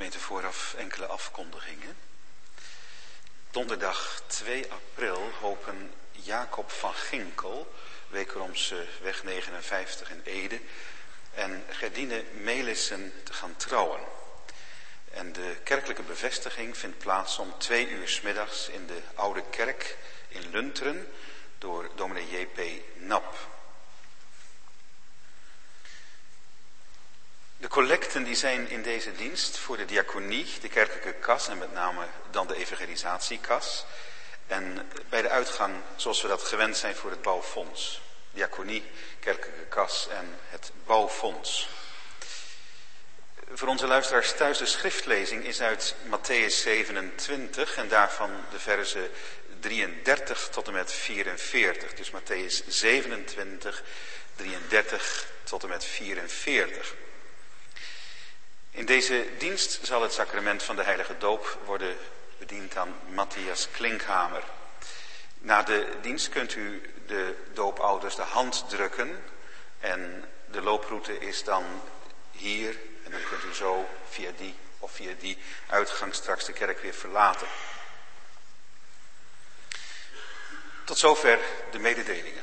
Gemeente, vooraf enkele afkondigingen. Donderdag 2 april hopen Jacob van Ginkel, Wekeromse weg 59 in Ede, en Gerdine Melissen te gaan trouwen. En de kerkelijke bevestiging vindt plaats om 2 uur 's middags in de Oude Kerk in Lunteren door dominee J.P. Nap. De collecten die zijn in deze dienst voor de diaconie, de kerkelijke kas en met name dan de evangelisatiekas. En bij de uitgang, zoals we dat gewend zijn, voor het bouwfonds. Diaconie, kerkelijke kas en het bouwfonds. Voor onze luisteraars thuis, de schriftlezing is uit Mattheüs 27 en daarvan de verzen 33 tot en met 44. Dus Mattheüs 27, 33 tot en met 44. In deze dienst zal het sacrament van de heilige doop worden bediend aan Matthias Klinkhamer. Na de dienst kunt u de doopouders de hand drukken en de looproute is dan hier en dan kunt u zo via die uitgang straks de kerk weer verlaten. Tot zover de mededelingen.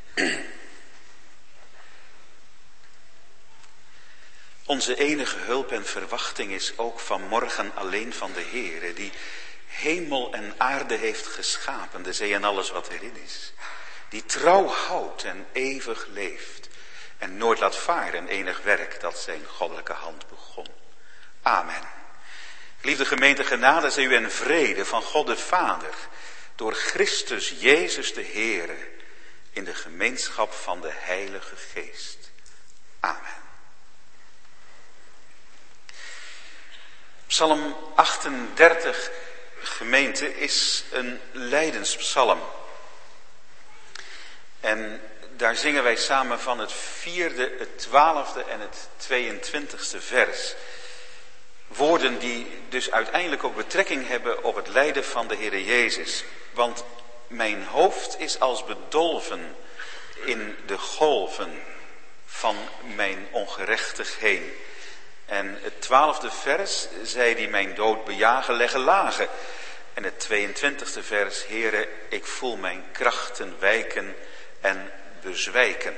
Onze enige hulp en verwachting is ook vanmorgen alleen van de Heere, die hemel en aarde heeft geschapen, de zee en alles wat erin is. Die trouw houdt en eeuwig leeft en nooit laat varen enig werk dat zijn goddelijke hand begon. Amen. Liefde gemeente, genade zij u en vrede van God de Vader, door Christus Jezus de Heere, in de gemeenschap van de Heilige Geest. Amen. Psalm 38, gemeente, is een lijdenspsalm. En daar zingen wij samen van het 4e, het 12e en het 22e vers. Woorden die dus uiteindelijk ook betrekking hebben op het lijden van de Heere Jezus. Want mijn hoofd is als bedolven in de golven van mijn ongerechtigheden. En het 12e vers, zij die mijn dood bejagen, leggen lagen. En het 22e vers, Heere, ik voel mijn krachten wijken en bezwijken.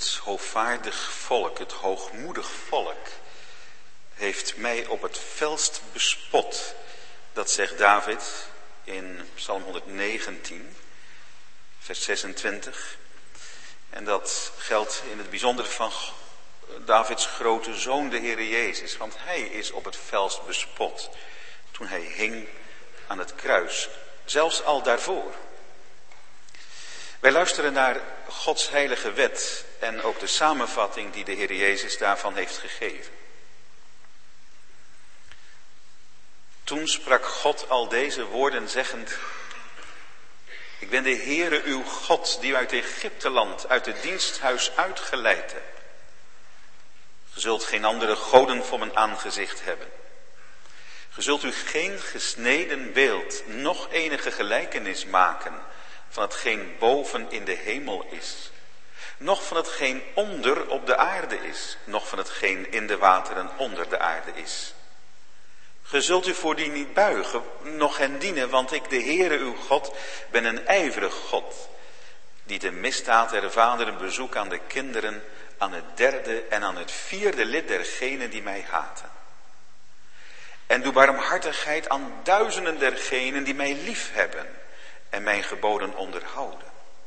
Het hoovaardig volk, het hoogmoedig volk, heeft mij op het felst bespot. Dat zegt David in Psalm 119, vers 26. En dat geldt in het bijzonder van Davids grote zoon, de Heere Jezus. Want hij is op het felst bespot toen hij hing aan het kruis. Zelfs al daarvoor. Wij luisteren naar Gods heilige wet en ook de samenvatting die de Heer Jezus daarvan heeft gegeven. Toen sprak God al deze woorden zeggend: Ik ben de Heere uw God, die u uit Egypteland, uit het diensthuis uitgeleid hebt. Ge zult geen andere goden voor mijn aangezicht hebben. Ge zult u geen gesneden beeld, noch enige gelijkenis maken van hetgeen boven in de hemel is, noch van hetgeen onder op de aarde is, noch van hetgeen in de wateren onder de aarde is. Ge zult u voor die niet buigen, noch hen dienen, want ik, de Heere uw God, ben een ijverig God, die de misdaad der vaderen bezoekt aan de kinderen, aan het derde en aan het vierde lid dergenen die mij haten. En doe barmhartigheid aan duizenden dergenen die mij lief hebben en mijn geboden onderhouden.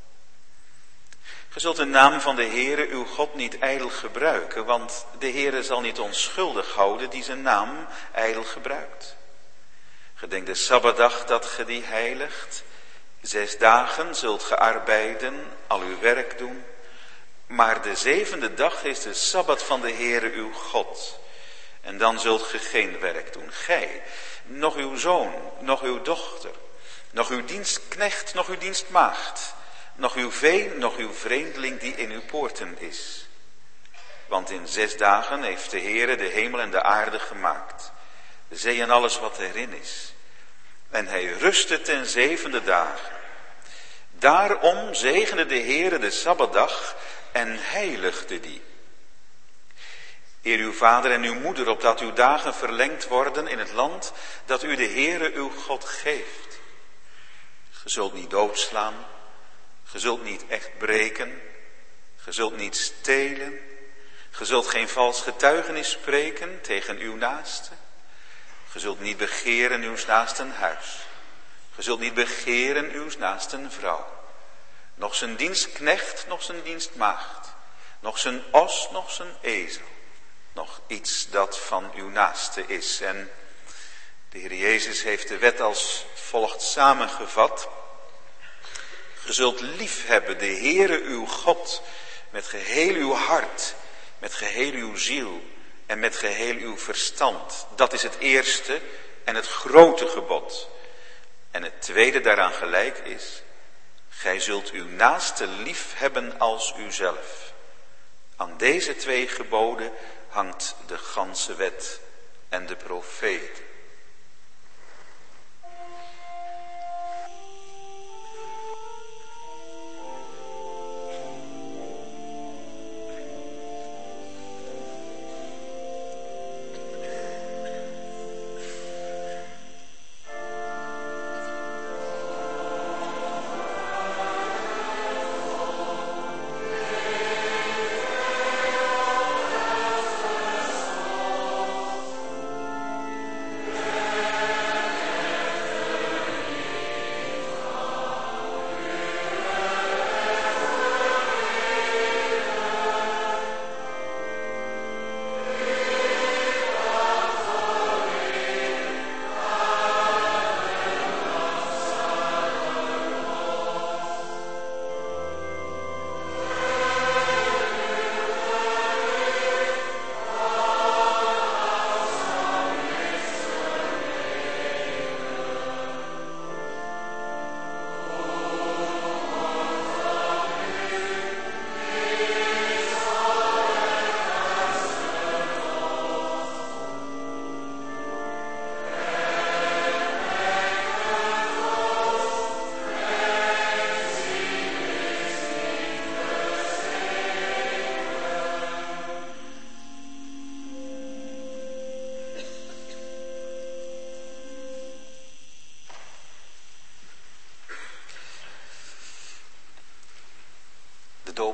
Ge zult de naam van de Heere uw God niet ijdel gebruiken, want de Heere zal niet onschuldig houden die zijn naam ijdel gebruikt. Gedenk de Sabbatdag dat ge die heiligt. 6 dagen zult ge arbeiden, al uw werk doen. Maar de 7e dag is de Sabbat van de Heere uw God. En dan zult ge geen werk doen. Gij, noch uw zoon, noch uw dochter, noch uw dienstknecht, noch uw dienstmaagd, noch uw vee, noch uw vreemdeling die in uw poorten is. Want in 6 dagen heeft de Heere de hemel en de aarde gemaakt, de zee en alles wat erin is. En hij rustte ten 7e dag. Daarom zegende de Heere de Sabbatdag en heiligde die. Eer uw vader en uw moeder, opdat uw dagen verlengd worden in het land dat u de Heere uw God geeft. Ge zult niet doodslaan, ge zult niet echt breken, ge zult niet stelen, ge zult geen vals getuigenis spreken tegen uw naaste. Ge zult niet begeren uw naasten huis, ge zult niet begeren uw naasten vrouw, noch zijn dienstknecht, noch zijn dienstmaagd, noch zijn os, noch zijn ezel, nog iets dat van uw naaste is. En de Heer Jezus heeft de wet als volgt samengevat. Ge zult lief hebben de Heere uw God met geheel uw hart, met geheel uw ziel en met geheel uw verstand. Dat is het eerste en het grote gebod. En het tweede daaraan gelijk is: gij zult uw naaste lief hebben als uzelf. Aan deze 2 geboden hangt de ganse wet en de profeten.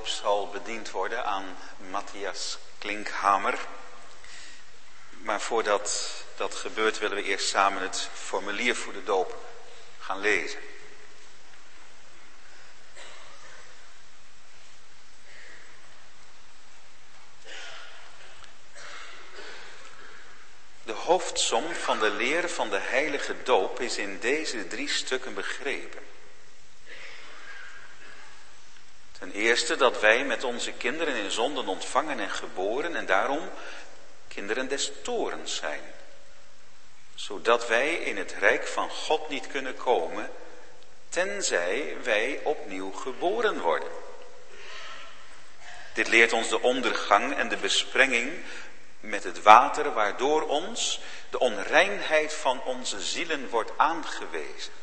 doop zal bediend worden aan Matthias Klinkhamer. Maar voordat dat gebeurt willen we eerst samen het formulier voor de doop gaan lezen. De hoofdsom van de leer van de heilige doop is in deze 3 stukken begrepen. Ten eerste dat wij met onze kinderen in zonden ontvangen en geboren en daarom kinderen des toorns zijn. Zodat wij in het rijk van God niet kunnen komen, tenzij wij opnieuw geboren worden. Dit leert ons de ondergang en de besprenging met het water, waardoor ons de onreinheid van onze zielen wordt aangewezen.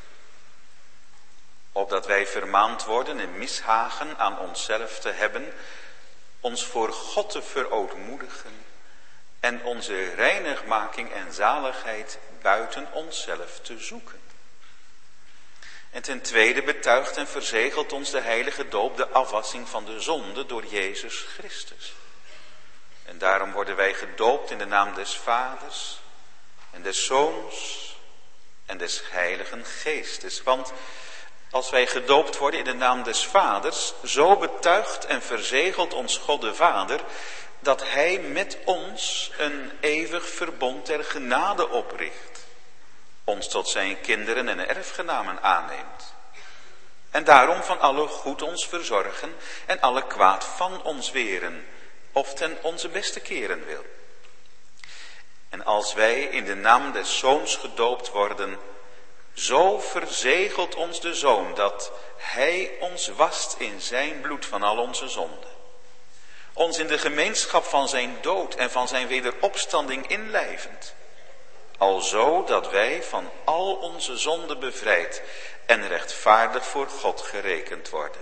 Opdat wij vermaand worden een mishagen aan onszelf te hebben, ons voor God te verootmoedigen en onze reinigmaking en zaligheid buiten onszelf te zoeken. En ten tweede betuigt en verzegelt ons de heilige doop de afwassing van de zonde door Jezus Christus. En daarom worden wij gedoopt in de naam des Vaders en des Zoons en des Heiligen Geestes. Want als wij gedoopt worden in de naam des Vaders, zo betuigt en verzegelt ons God de Vader dat Hij met ons een eeuwig verbond der genade opricht, ons tot zijn kinderen en erfgenamen aanneemt. En daarom van alle goed ons verzorgen en alle kwaad van ons weren, of ten onze beste keren wil. En als wij in de naam des Zoons gedoopt worden, zo verzegelt ons de Zoon dat Hij ons wast in zijn bloed van al onze zonden. Ons in de gemeenschap van zijn dood en van zijn wederopstanding inlijvend. Alzo dat wij van al onze zonden bevrijd en rechtvaardig voor God gerekend worden.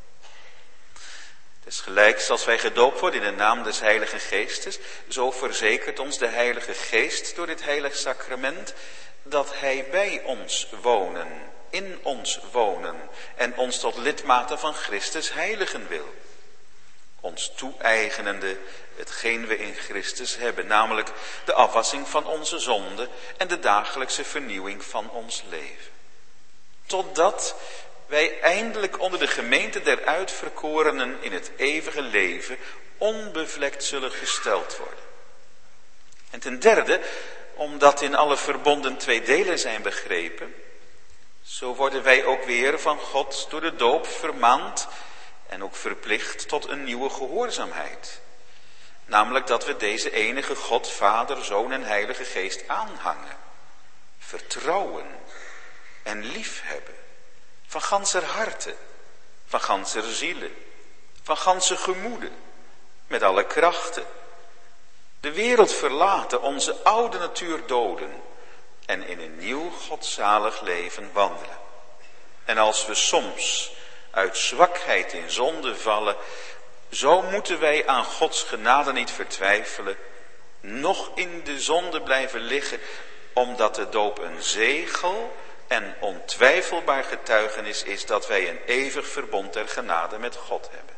Desgelijks als wij gedoopt worden in de naam des Heiligen Geestes, zo verzekert ons de Heilige Geest door dit heilig sacrament dat Hij bij ons wonen, in ons wonen en ons tot lidmaten van Christus heiligen wil. Ons toe-eigenende hetgeen we in Christus hebben, namelijk de afwassing van onze zonde en de dagelijkse vernieuwing van ons leven. Totdat wij eindelijk onder de gemeente der uitverkorenen in het eeuwige leven onbevlekt zullen gesteld worden. En ten derde, omdat in alle verbonden 2 delen zijn begrepen, zo worden wij ook weer van God door de doop vermaand en ook verplicht tot een nieuwe gehoorzaamheid. Namelijk dat we deze enige God, Vader, Zoon en Heilige Geest aanhangen, vertrouwen en liefhebben. Van ganser harte, van ganser ziele, van ganse gemoede, met alle krachten. De wereld verlaten, onze oude natuur doden en in een nieuw godzalig leven wandelen. En als we soms uit zwakheid in zonde vallen, zo moeten wij aan Gods genade niet vertwijfelen, noch in de zonde blijven liggen, omdat de doop een zegel en ontwijfelbaar getuigenis is dat wij een eeuwig verbond der genade met God hebben.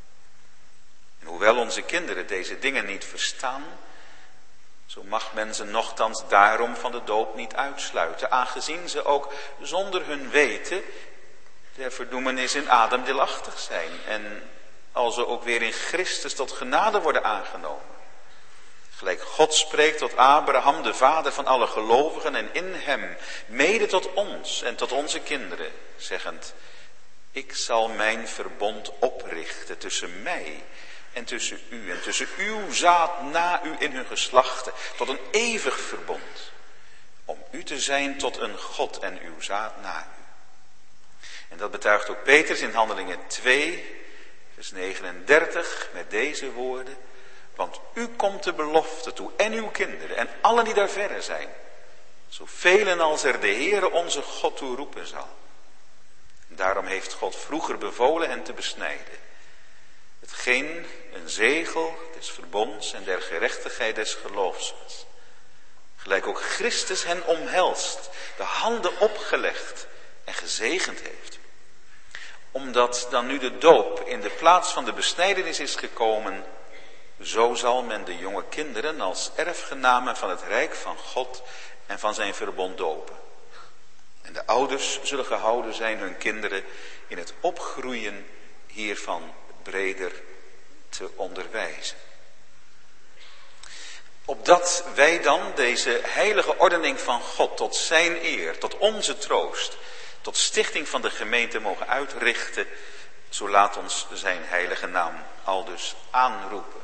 En hoewel onze kinderen deze dingen niet verstaan, zo mag men ze nochtans daarom van de doop niet uitsluiten, aangezien ze ook zonder hun weten der verdoemenis in Adam deelachtig zijn en als ze ook weer in Christus tot genade worden aangenomen. Gelijk God spreekt tot Abraham, de vader van alle gelovigen, en in hem, mede tot ons en tot onze kinderen, zeggend: ik zal mijn verbond oprichten tussen mij en tussen u en tussen uw zaad na u in hun geslachten, tot een eeuwig verbond, om u te zijn tot een God en uw zaad na u. En dat betuigt ook Petrus in Handelingen 2, vers 39, met deze woorden: want u komt de belofte toe en uw kinderen en allen die daar verre zijn, zoveel als er de Heere onze God toe roepen zal. Daarom heeft God vroeger bevolen hen te besnijden, hetgeen een zegel des verbonds en der gerechtigheid des geloofs was. Gelijk ook Christus hen omhelst, de handen opgelegd en gezegend heeft. Omdat dan nu de doop in de plaats van de besnijdenis is gekomen, zo zal men de jonge kinderen als erfgenamen van het rijk van God en van zijn verbond dopen. En de ouders zullen gehouden zijn hun kinderen in het opgroeien hiervan breder te onderwijzen. Opdat wij dan deze heilige ordening van God tot zijn eer, tot onze troost, tot stichting van de gemeente mogen uitrichten, zo laat ons zijn heilige naam aldus aanroepen.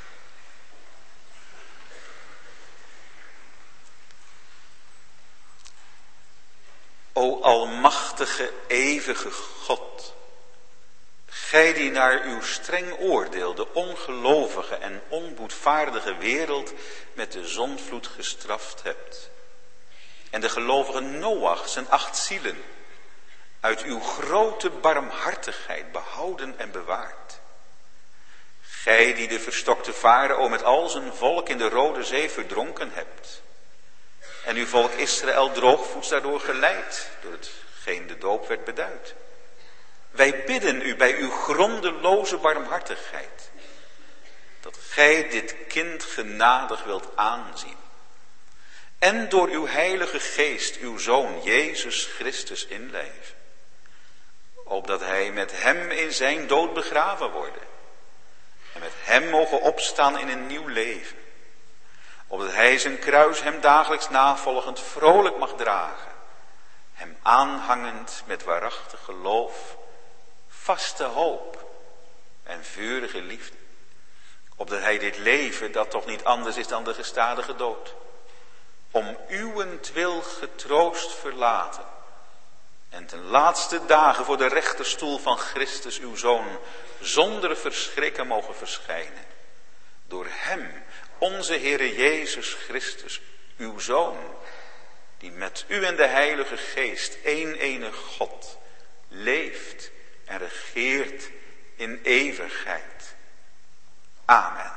O almachtige, eeuwige God, gij die naar uw streng oordeel de ongelovige en onboedvaardige wereld met de zondvloed gestraft hebt, en de gelovige Noach zijn 8 zielen uit uw grote barmhartigheid behouden en bewaard. Gij die de verstokte farao met al zijn volk in de Rode Zee verdronken hebt, en uw volk Israël droogvoets daardoor geleid, door hetgeen de doop werd beduid. Wij bidden u bij uw grondeloze barmhartigheid, dat gij dit kind genadig wilt aanzien. En door uw heilige geest uw Zoon Jezus Christus inleven. Opdat hij met hem in zijn dood begraven worden. En met hem mogen opstaan in een nieuw leven. Opdat hij zijn kruis hem dagelijks navolgend vrolijk mag dragen. Hem aanhangend met waarachtig geloof, vaste hoop en vurige liefde. Opdat hij dit leven, dat toch niet anders is dan de gestadige dood, om uwentwil getroost verlaten. En ten laatste dagen voor de rechterstoel van Christus uw Zoon zonder verschrikken mogen verschijnen. Door hem, onze Heere Jezus Christus, uw Zoon, die met u en de Heilige Geest, één enig God, leeft en regeert in eeuwigheid. Amen.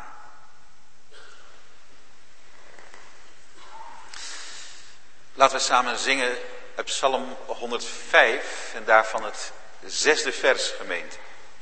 Laten we samen zingen uit Psalm 105 en daarvan het 6e vers, gemeente.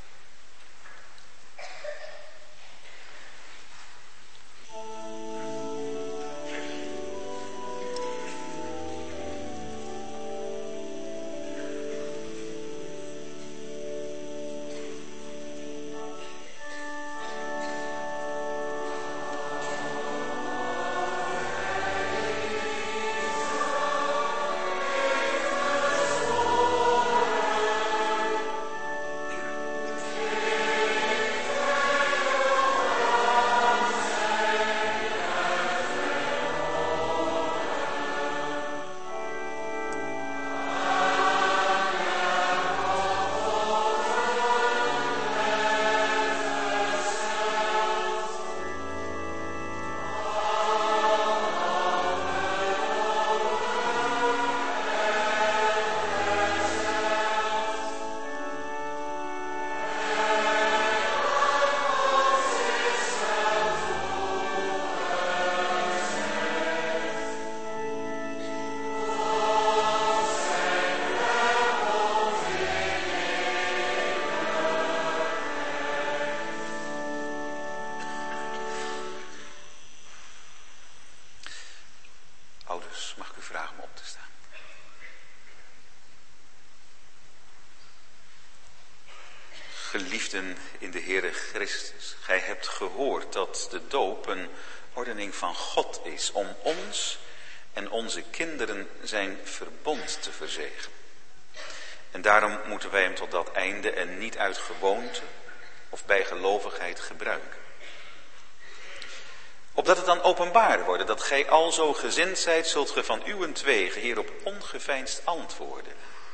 Geliefden in de Heere Christus, gij hebt gehoord dat de doop een ordening van God is om ons en onze kinderen zijn verbond te verzegelen. En daarom moeten wij hem tot dat einde en niet uit gewoonte of bijgelovigheid gebruiken. Opdat het dan openbaar wordt dat gij alzo gezind zijt, zult ge van uwentwege hierop ongeveinsd antwoorden.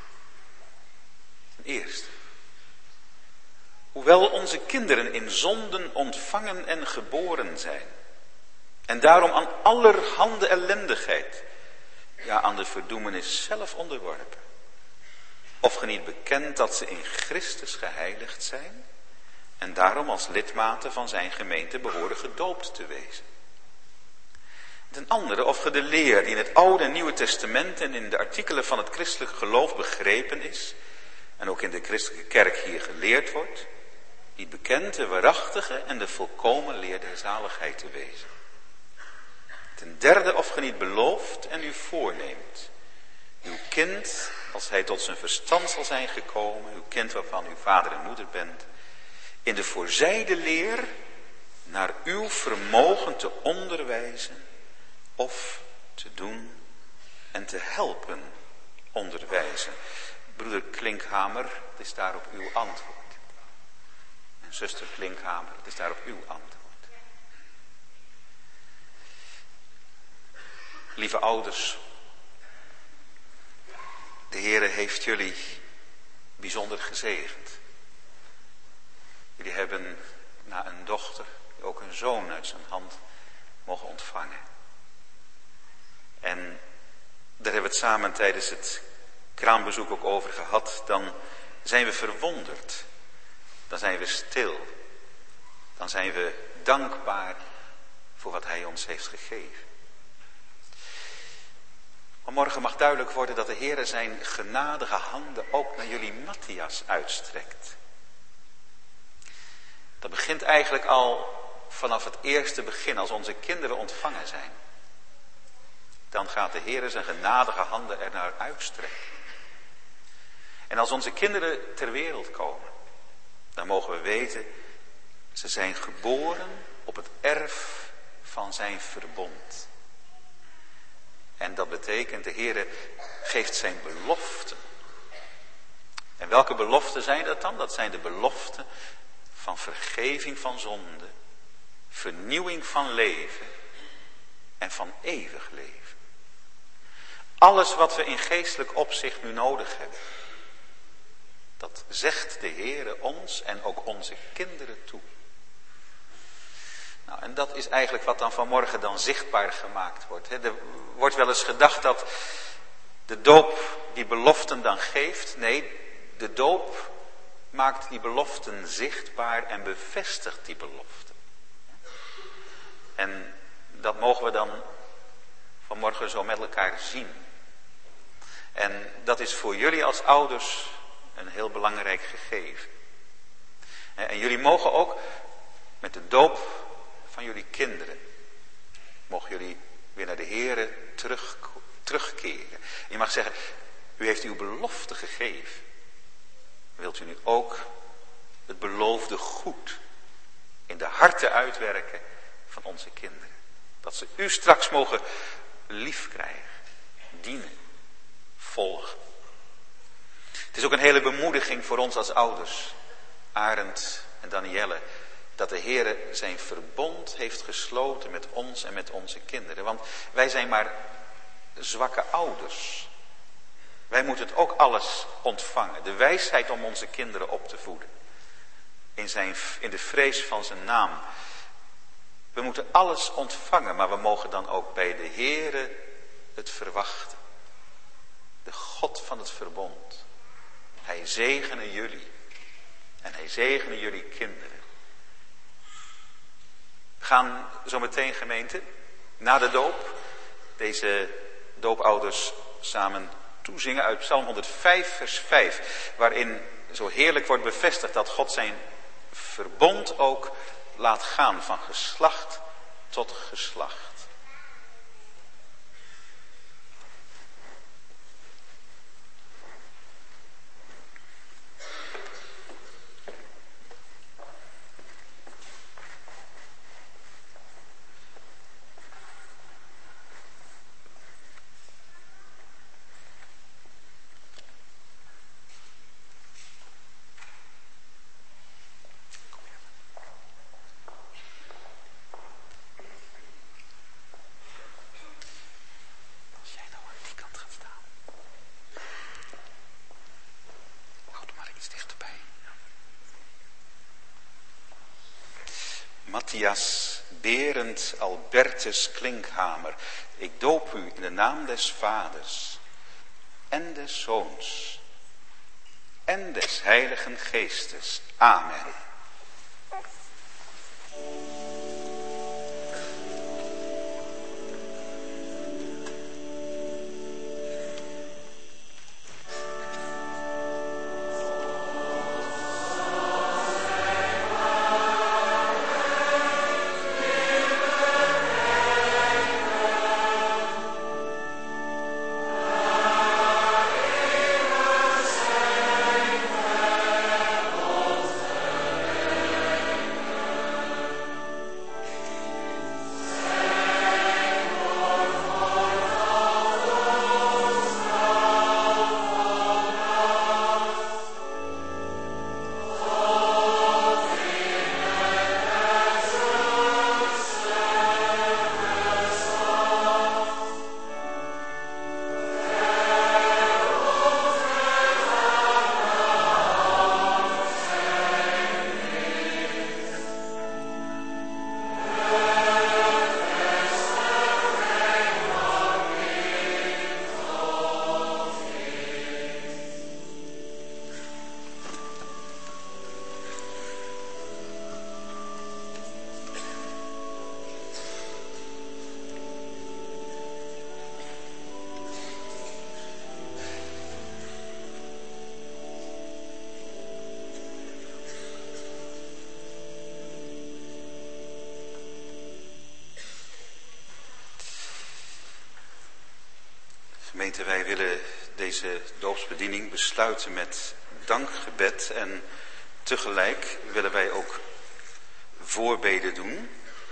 Ten eerste, hoewel onze kinderen in zonden ontvangen en geboren zijn, en daarom aan allerhande ellendigheid, ja aan de verdoemenis zelf onderworpen, of ge niet bekent dat ze in Christus geheiligd zijn, en daarom als lidmaten van zijn gemeente behoren gedoopt te wezen. Ten andere, of ge de leer die in het Oude en Nieuwe Testament en in de artikelen van het christelijk geloof begrepen is, en ook in de christelijke kerk hier geleerd wordt, die bekent de waarachtige en de volkomen leer der zaligheid te wezen. Ten derde, of ge niet belooft en u voorneemt, uw kind, als hij tot zijn verstand zal zijn gekomen, uw kind waarvan u vader en moeder bent, in de voorzijde leer naar uw vermogen te onderwijzen of te doen en te helpen onderwijzen. Broeder Klinkhamer, het is daarop uw antwoord. En zuster Klinkhamer, het is daarop uw antwoord. Lieve ouders, de Heere heeft jullie bijzonder gezegend. Jullie hebben na een dochter ook een zoon uit zijn hand mogen ontvangen. En daar hebben we het samen tijdens het kraambezoek ook over gehad. Dan zijn we verwonderd. Dan zijn we stil. Dan zijn we dankbaar voor wat hij ons heeft gegeven. Maar morgen mag duidelijk worden dat de Heere zijn genadige handen ook naar jullie Matthias uitstrekt. Dat begint eigenlijk al vanaf het eerste begin, als onze kinderen ontvangen zijn. Dan gaat de Heere zijn genadige handen ernaar uitstrekken. En als onze kinderen ter wereld komen, dan mogen we weten, ze zijn geboren op het erf van zijn verbond. En dat betekent, de Heere geeft zijn beloften. En welke beloften zijn dat dan? Dat zijn de beloften van vergeving van zonde, vernieuwing van leven en van eeuwig leven. Alles wat we in geestelijk opzicht nu nodig hebben, dat zegt de Heere ons en ook onze kinderen toe. Nou, en dat is eigenlijk wat dan vanmorgen dan zichtbaar gemaakt wordt. Er wordt wel eens gedacht dat de doop die beloften dan geeft. Nee, de doop maakt die beloften zichtbaar en bevestigt die beloften. En dat mogen we dan vanmorgen zo met elkaar zien. En dat is voor jullie als ouders een heel belangrijk gegeven. En jullie mogen ook met de doop van jullie kinderen, mogen jullie weer naar de Heere terugkeren. Je mag zeggen, u heeft uw belofte gegeven. Wilt u nu ook het beloofde goed in de harten uitwerken van onze kinderen. Dat ze u straks mogen lief krijgen, dienen, volgen. Het is ook een hele bemoediging voor ons als ouders, Arend en Danielle, dat de Heere zijn verbond heeft gesloten met ons en met onze kinderen. Want wij zijn maar zwakke ouders. Wij moeten het ook alles ontvangen. De wijsheid om onze kinderen op te voeden. In de vrees van zijn naam. We moeten alles ontvangen, maar we mogen dan ook bij de Heere het verwachten. De God van het verbond. Hij zegene jullie. En hij zegene jullie kinderen. We gaan zo meteen, gemeente, na de doop, deze doopouders samen toezingen uit Psalm 105 vers 5. Waarin zo heerlijk wordt bevestigd dat God zijn verbond ook laat gaan van geslacht tot geslacht. Matthias Berend Albertus Klinkhamer, ik doop u in de naam des Vaders en des Zoons en des Heiligen Geestes. Amen. Gemeente, wij willen deze doopsbediening besluiten met dankgebed en tegelijk willen wij ook voorbeden doen.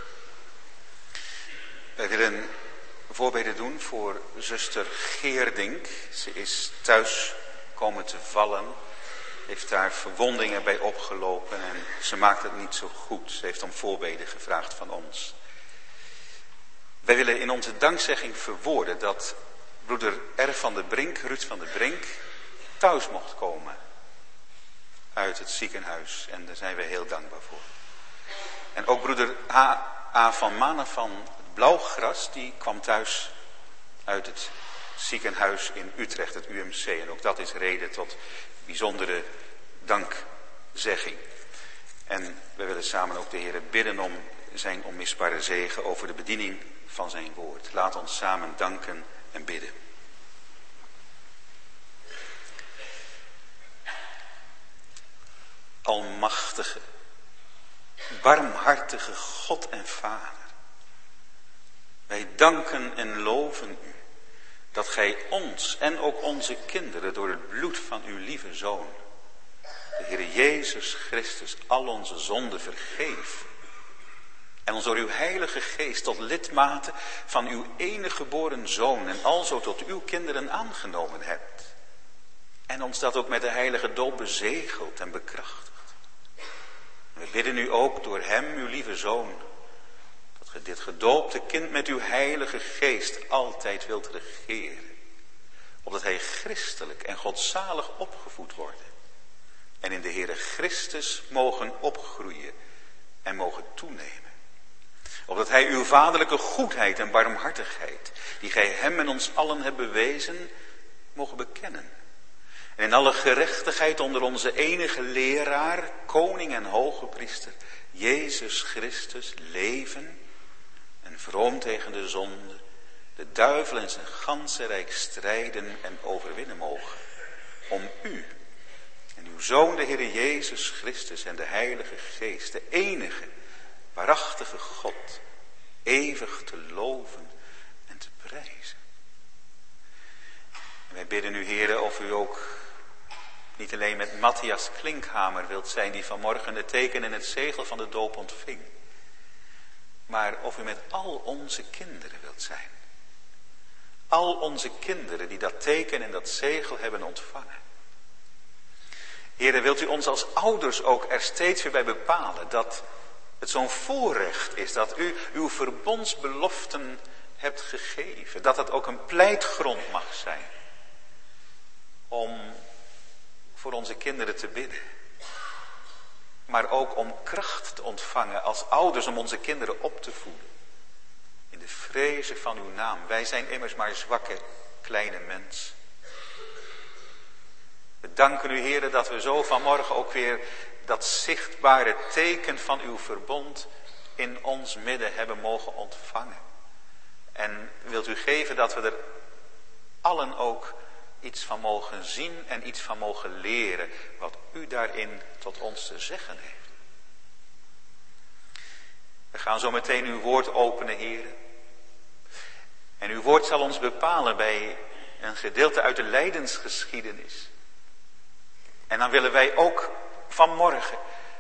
Wij willen voorbeden doen voor zuster Geerdink. Ze is thuis komen te vallen, heeft daar verwondingen bij opgelopen en ze maakt het niet zo goed. Ze heeft om voorbeden gevraagd van ons. Wij willen in onze dankzegging verwoorden dat broeder R. van der Brink, Ruud van der Brink, thuis mocht komen uit het ziekenhuis. En daar zijn we heel dankbaar voor. En ook broeder A. van Manen van het Blauwgras, die kwam thuis uit het ziekenhuis in Utrecht, het UMC. En ook dat is reden tot bijzondere dankzegging. En we willen samen ook de Heer bidden om zijn onmisbare zegen over de bediening van zijn woord. Laat ons samen danken en bidden. Almachtige, barmhartige God en Vader. Wij danken en loven u dat gij ons en ook onze kinderen door het bloed van uw lieve Zoon, de Heer Jezus Christus, al onze zonden vergeeft. En ons door uw heilige geest tot lidmaten van uw enige geboren Zoon en alzo tot uw kinderen aangenomen hebt. En ons dat ook met de heilige doop bezegelt en bekrachtigt. We bidden u ook door hem, uw lieve Zoon, dat ge dit gedoopte kind met uw heilige geest altijd wilt regeren. Opdat hij christelijk en godzalig opgevoed wordt. En in de Heere Christus mogen opgroeien en mogen toenemen. Opdat hij uw vaderlijke goedheid en barmhartigheid, die gij hem en ons allen hebt bewezen, mogen bekennen. En in alle gerechtigheid onder onze enige leraar, koning en hoge priester, Jezus Christus, leven en vroom tegen de zonde, de duivel en zijn ganse rijk strijden en overwinnen mogen. Om u en uw Zoon, de Heer Jezus Christus en de Heilige Geest, de enige, waarachtige God, eeuwig te loven en te prijzen. En wij bidden u, Heere, of u ook niet alleen met Matthias Klinkhamer wilt zijn, die vanmorgen het teken en het zegel van de doop ontving, maar of u met al onze kinderen wilt zijn. Al onze kinderen die dat teken en dat zegel hebben ontvangen. Heere, wilt u ons als ouders ook er steeds weer bij bepalen dat het zo'n voorrecht is dat u uw verbondsbeloften hebt gegeven. Dat het ook een pleitgrond mag zijn om voor onze kinderen te bidden. Maar ook om kracht te ontvangen als ouders om onze kinderen op te voeden. In de vrezen van uw naam. Wij zijn immers maar zwakke, kleine mens. We danken u, Heere, dat we zo vanmorgen ook weer dat zichtbare teken van uw verbond in ons midden hebben mogen ontvangen. En wilt u geven dat we er allen ook iets van mogen zien en iets van mogen leren wat u daarin tot ons te zeggen heeft. We gaan zo meteen uw woord openen, Heere. En uw woord zal ons bepalen bij een gedeelte uit de lijdensgeschiedenis. En dan willen wij ook vanmorgen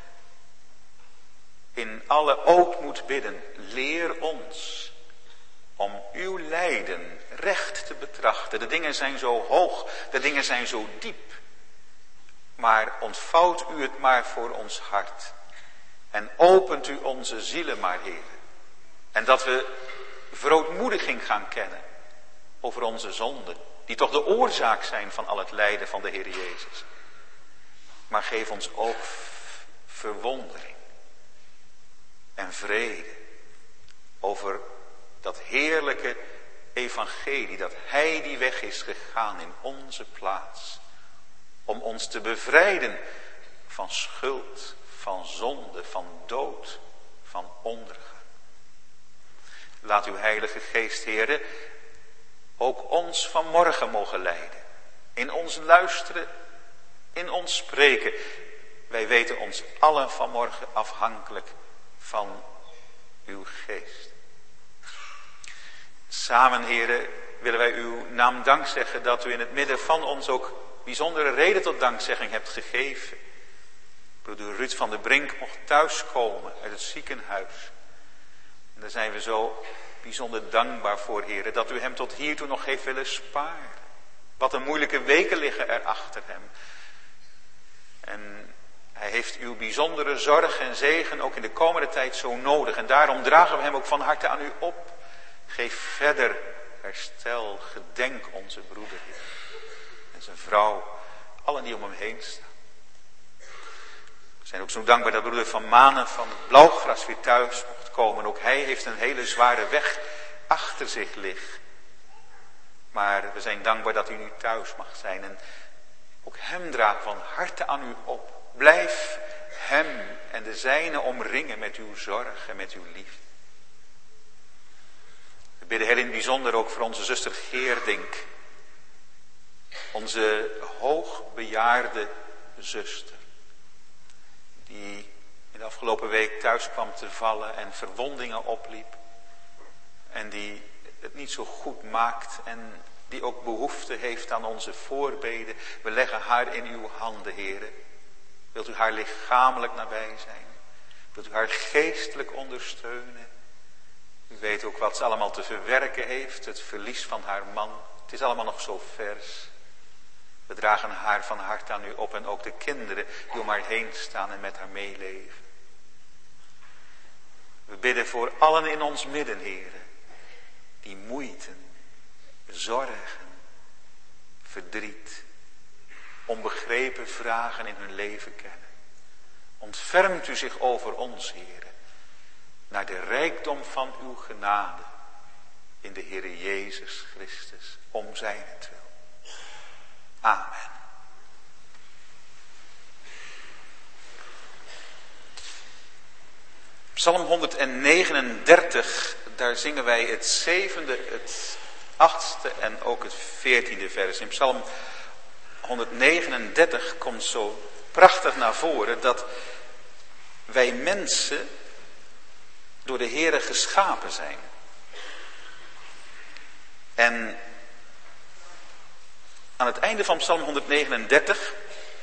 in alle ootmoed bidden, leer ons om uw lijden recht te betrachten. De dingen zijn zo hoog, de dingen zijn zo diep. Maar ontvouwt u het maar voor ons hart. En opent u onze zielen maar, Heer. En dat we verootmoediging gaan kennen over onze zonden, die toch de oorzaak zijn van al het lijden van de Heer Jezus. Maar geef ons ook verwondering en vrede over dat heerlijke evangelie, dat hij die weg is gegaan in onze plaats, om ons te bevrijden van schuld, van zonde, van dood, van ondergang. Laat uw Heilige Geest, Heere, ook ons vanmorgen mogen leiden, in ons luisteren, in ons spreken. Wij weten ons allen vanmorgen afhankelijk van uw geest. Samen, Heere, willen wij uw naam dank zeggen dat u in het midden van ons ook bijzondere reden tot dankzegging hebt gegeven. Broeder Ruud van der Brink mocht thuiskomen uit het ziekenhuis. En daar zijn we zo bijzonder dankbaar voor, Heer, dat u hem tot hiertoe nog heeft willen sparen. Wat een moeilijke weken liggen er achter hem. En hij heeft uw bijzondere zorg en zegen ook in de komende tijd zo nodig. En daarom dragen we hem ook van harte aan u op. Geef verder herstel, gedenk onze broeder, Heer. En zijn vrouw, allen die om hem heen staan. We zijn ook zo dankbaar dat broeder Van Manen van het Blauwgras weer thuis mocht komen. Ook hij heeft een hele zware weg achter zich liggen. Maar we zijn dankbaar dat u nu thuis mag zijn. En ook hem draag van harte aan u op. Blijf hem en de zijnen omringen met uw zorg en met uw liefde. We bidden heel in het bijzonder ook voor onze zuster Geerdink. Onze hoogbejaarde zuster. Die in de afgelopen week thuis kwam te vallen en verwondingen opliep. En die het niet zo goed maakt en die ook behoefte heeft aan onze voorbeden. We leggen haar in uw handen, Heere. Wilt u haar lichamelijk nabij zijn? Wilt u haar geestelijk ondersteunen? U weet ook wat ze allemaal te verwerken heeft. Het verlies van haar man. Het is allemaal nog zo vers. We dragen haar van harte aan u op. En ook de kinderen die om haar heen staan en met haar meeleven. We bidden voor allen in ons midden, Heere. Die moeite, zorgen, verdriet, onbegrepen vragen in hun leven kennen. Ontfermt u zich over ons, Heere, naar de rijkdom van uw genade in de Heere Jezus Christus, om zijnentwil. Amen. Psalm 139, daar zingen wij het 7e, het 8e en ook het 14e vers. In Psalm 139 komt zo prachtig naar voren dat wij mensen door de Heere geschapen zijn. En aan het einde van Psalm 139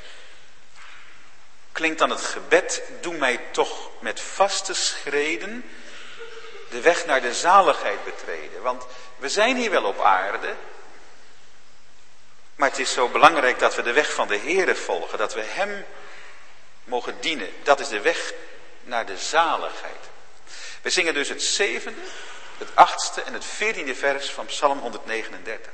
klinkt dan het gebed: doe mij toch met vaste schreden de weg naar de zaligheid betreden. Want we zijn hier wel op aarde, maar het is zo belangrijk dat we de weg van de Heere volgen, dat we hem mogen dienen. Dat is de weg naar de zaligheid. We zingen dus het 7e, het 8e en het 14e vers van Psalm 139.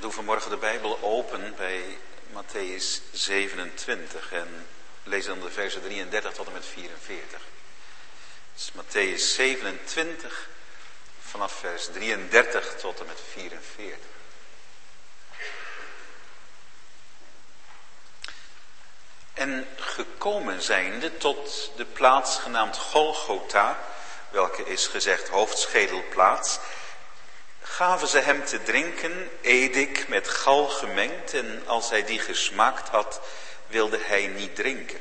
Doe vanmorgen de Bijbel open bij Mattheüs 27 en lees dan de versen 33 tot en met 44. Dus Mattheüs 27 vanaf vers 33 tot en met 44. En gekomen zijnde tot de plaats genaamd Golgotha, welke is gezegd hoofdschedelplaats, gaven ze hem te drinken edik met gal gemengd, en als hij die gesmaakt had, wilde hij niet drinken.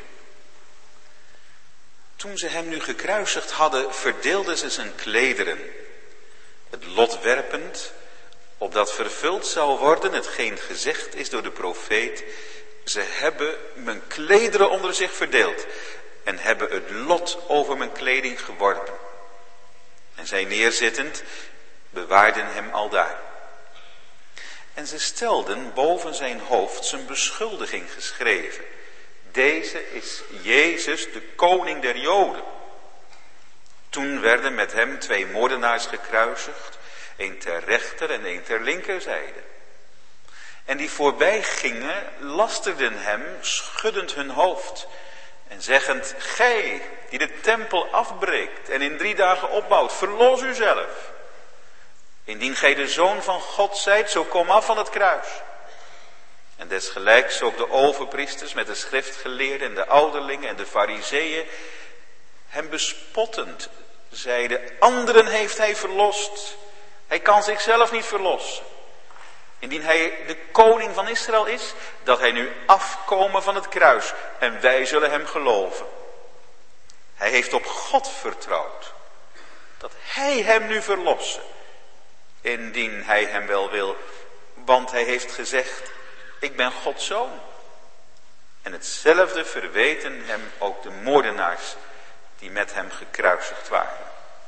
Toen ze hem nu gekruisigd hadden, verdeelden ze zijn klederen, het lot werpend, opdat vervuld zou worden hetgeen gezegd is door de profeet: ze hebben mijn klederen onder zich verdeeld en hebben het lot over mijn kleding geworpen. En zij neerzittend bewaarden hem aldaar. En ze stelden boven zijn hoofd zijn beschuldiging geschreven: deze is Jezus, de koning der Joden. Toen werden met hem 2 moordenaars gekruisigd, een ter rechter en een ter linkerzijde. En die voorbij gingen, lasterden hem, schuddend hun hoofd en zeggend: gij die de tempel afbreekt en in 3 dagen opbouwt, verlos uzelf. Indien gij de Zoon van God zijt, zo kom af van het kruis. En desgelijks ook de overpriesters met de schriftgeleerden en de ouderlingen en de farizeeën hem bespottend zeiden: anderen heeft hij verlost, hij kan zichzelf niet verlossen. Indien hij de koning van Israël is, dat hij nu afkomen van het kruis en wij zullen hem geloven. Hij heeft op God vertrouwd, dat hij hem nu verlossen, indien hij hem wel wil, want hij heeft gezegd: ik ben Gods zoon. En hetzelfde verweten hem ook de moordenaars die met hem gekruisigd waren.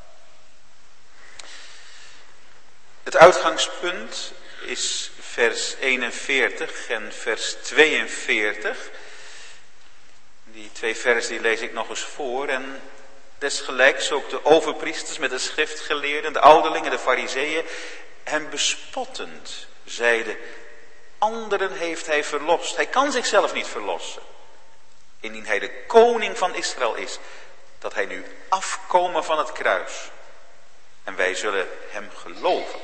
Het uitgangspunt is vers 41 en vers 42. Die 2 versen die lees ik nog eens voor. En desgelijks ook de overpriesters met de schriftgeleerden, de ouderlingen, de farizeeën, hem bespottend zeiden: anderen heeft hij verlost, hij kan zichzelf niet verlossen. Indien hij de koning van Israël is, dat hij nu afkomen van het kruis en wij zullen hem geloven.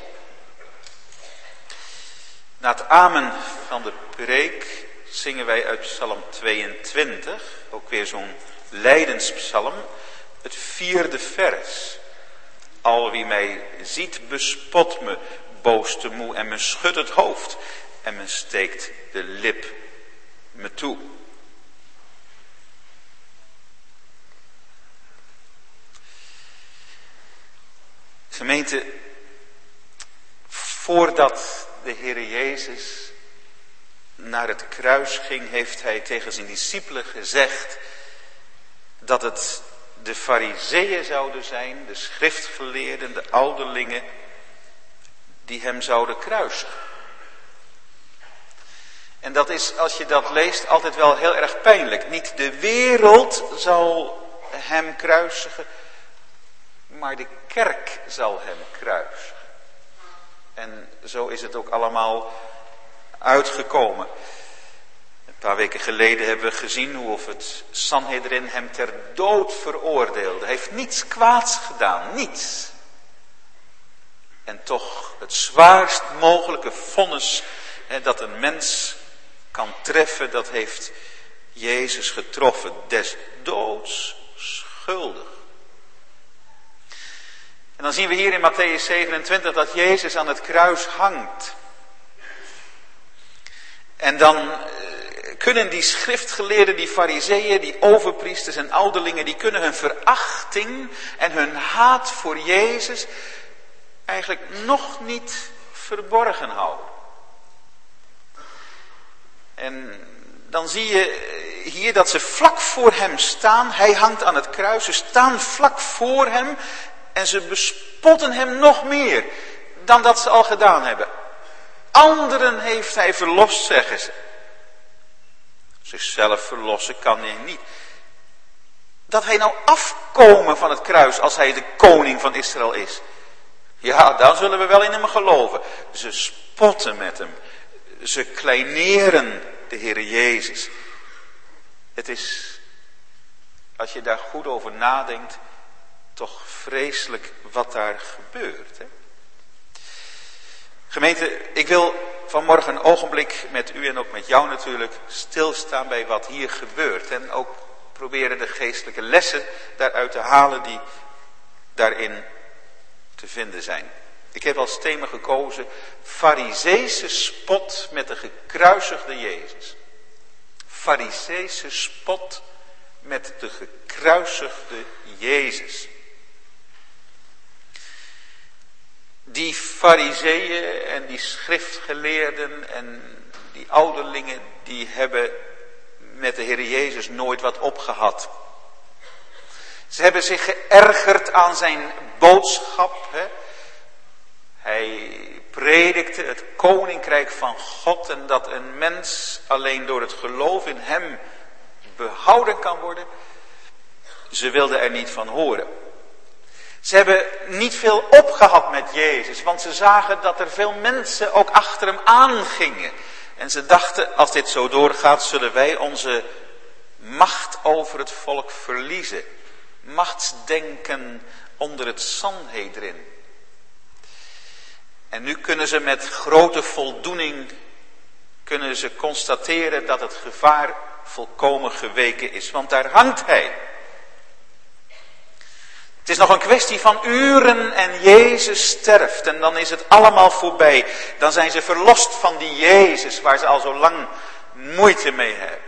Na het amen van de preek zingen wij uit Psalm 22, ook weer zo'n lijdenspsalm, het 4e vers. Al wie mij ziet bespot me, boost moe en men schudt het hoofd en men steekt de lip me toe. Gemeente, voordat de Heere Jezus naar het kruis ging, heeft hij tegen zijn discipelen gezegd dat het de farizeeën zouden zijn, de schriftgeleerden, de ouderlingen, die hem zouden kruisigen. En dat is, als je dat leest, altijd wel heel erg pijnlijk. Niet de wereld zal hem kruisigen, maar de kerk zal hem kruisigen. En zo is het ook allemaal uitgekomen. Een paar weken geleden hebben we gezien hoe of het Sanhedrin hem ter dood veroordeelde. Hij heeft niets kwaads gedaan, niets. En toch het zwaarst mogelijke vonnis dat een mens kan treffen, dat heeft Jezus getroffen. Des doods schuldig. En dan zien we hier in Mattheüs 27 dat Jezus aan het kruis hangt. En dan kunnen die schriftgeleerden, die farizeeën, die overpriesters en ouderlingen, die kunnen hun verachting en hun haat voor Jezus eigenlijk nog niet verborgen houden. En dan zie je hier dat ze vlak voor hem staan. Hij hangt aan het kruis, ze staan vlak voor hem en ze bespotten hem nog meer dan dat ze al gedaan hebben. Anderen heeft hij verlost, zeggen ze. Zichzelf verlossen kan hij niet. Dat hij nou afkomen van het kruis als hij de koning van Israël is. Ja, dan zullen we wel in hem geloven. Ze spotten met hem. Ze kleineren de Heere Jezus. Het is, als je daar goed over nadenkt, toch vreselijk wat daar gebeurt. Hè? Gemeente, ik wil vanmorgen een ogenblik met u en ook met jou natuurlijk stilstaan bij wat hier gebeurt. En ook proberen de geestelijke lessen daaruit te halen die daarin te vinden zijn. Ik heb als thema gekozen: Farizeese spot met de gekruisigde Jezus. Farizeese spot met de gekruisigde Jezus. Die farizeeën en die schriftgeleerden en die ouderlingen, die hebben met de Heer Jezus nooit wat opgehad. Ze hebben zich geërgerd aan zijn boodschap. Hè? Hij predikte het koninkrijk van God en dat een mens alleen door het geloof in hem behouden kan worden. Ze wilden er niet van horen. Ze hebben niet veel opgehad met Jezus, want ze zagen dat er veel mensen ook achter hem aangingen. En ze dachten, als dit zo doorgaat, zullen wij onze macht over het volk verliezen. Machtsdenken onder het Sanhedrin. En nu kunnen ze met grote voldoening constateren dat het gevaar volkomen geweken is. Want daar hangt hij. Het is nog een kwestie van uren en Jezus sterft. En dan is het allemaal voorbij. Dan zijn ze verlost van die Jezus waar ze al zo lang moeite mee hebben.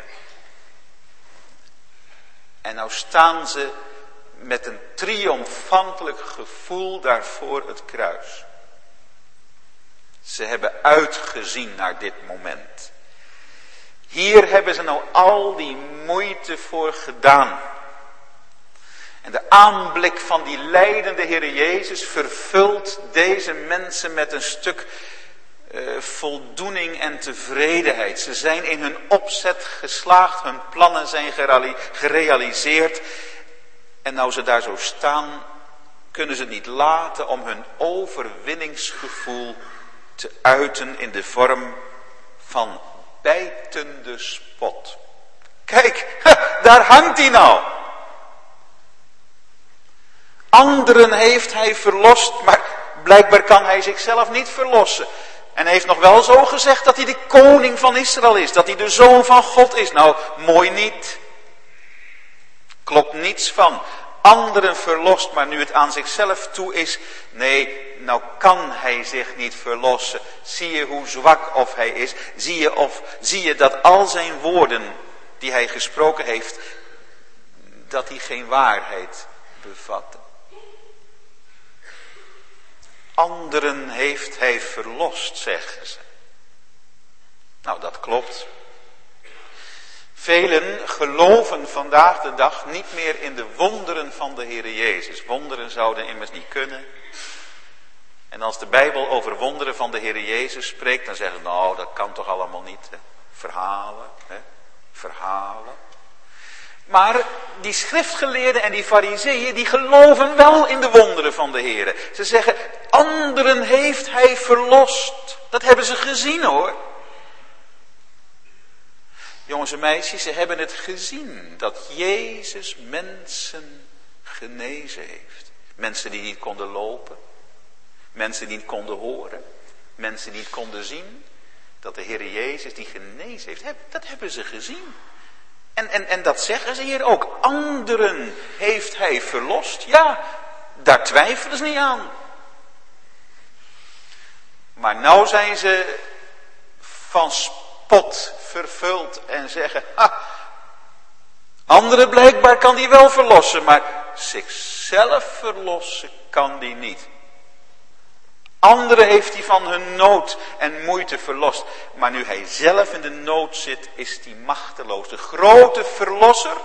En nou staan ze met een triomfantelijk gevoel daarvoor het kruis. Ze hebben uitgezien naar dit moment. Hier hebben ze nou al die moeite voor gedaan. En de aanblik van die lijdende Heer Jezus vervult deze mensen met een stuk voldoening en tevredenheid. Ze zijn in hun opzet geslaagd, hun plannen zijn gerealiseerd. En nou ze daar zo staan, kunnen ze niet laten om hun overwinningsgevoel te uiten in de vorm van bijtende spot. Kijk, daar hangt hij nou. Anderen heeft hij verlost, maar blijkbaar kan hij zichzelf niet verlossen. En hij heeft nog wel zo gezegd dat hij de koning van Israël is, dat hij de zoon van God is. Nou, mooi niet. Klopt niets van. Anderen verlost, maar nu het aan zichzelf toe is, nee, nou kan hij zich niet verlossen. Zie je hoe zwak of hij is? Zie je dat al zijn woorden die hij gesproken heeft, dat die geen waarheid bevatten? Anderen heeft hij verlost, zeggen ze. Nou, dat klopt. Velen geloven vandaag de dag niet meer in de wonderen van de Heere Jezus. Wonderen zouden immers niet kunnen. En als de Bijbel over wonderen van de Heere Jezus spreekt, dan zeggen ze, nou, dat kan toch allemaal niet. Hè? Verhalen. Maar die schriftgeleerden en die farizeeën, die geloven wel in de wonderen van de Heere. Ze zeggen, anderen heeft hij verlost. Dat hebben ze gezien hoor. Jongens en meisjes, ze hebben het gezien dat Jezus mensen genezen heeft. Mensen die niet konden lopen. Mensen die niet konden horen. Mensen die niet konden zien. Dat de Heer Jezus die genezen heeft. Dat hebben ze gezien. En dat zeggen ze hier ook. Anderen heeft hij verlost. Ja, daar twijfelen ze niet aan. Maar nou zijn ze van spot vervuld en zeggen, anderen blijkbaar kan die wel verlossen, maar zichzelf verlossen kan die niet. Anderen heeft hij van hun nood en moeite verlost, maar nu hij zelf in de nood zit, is hij machteloos. De grote verlosser,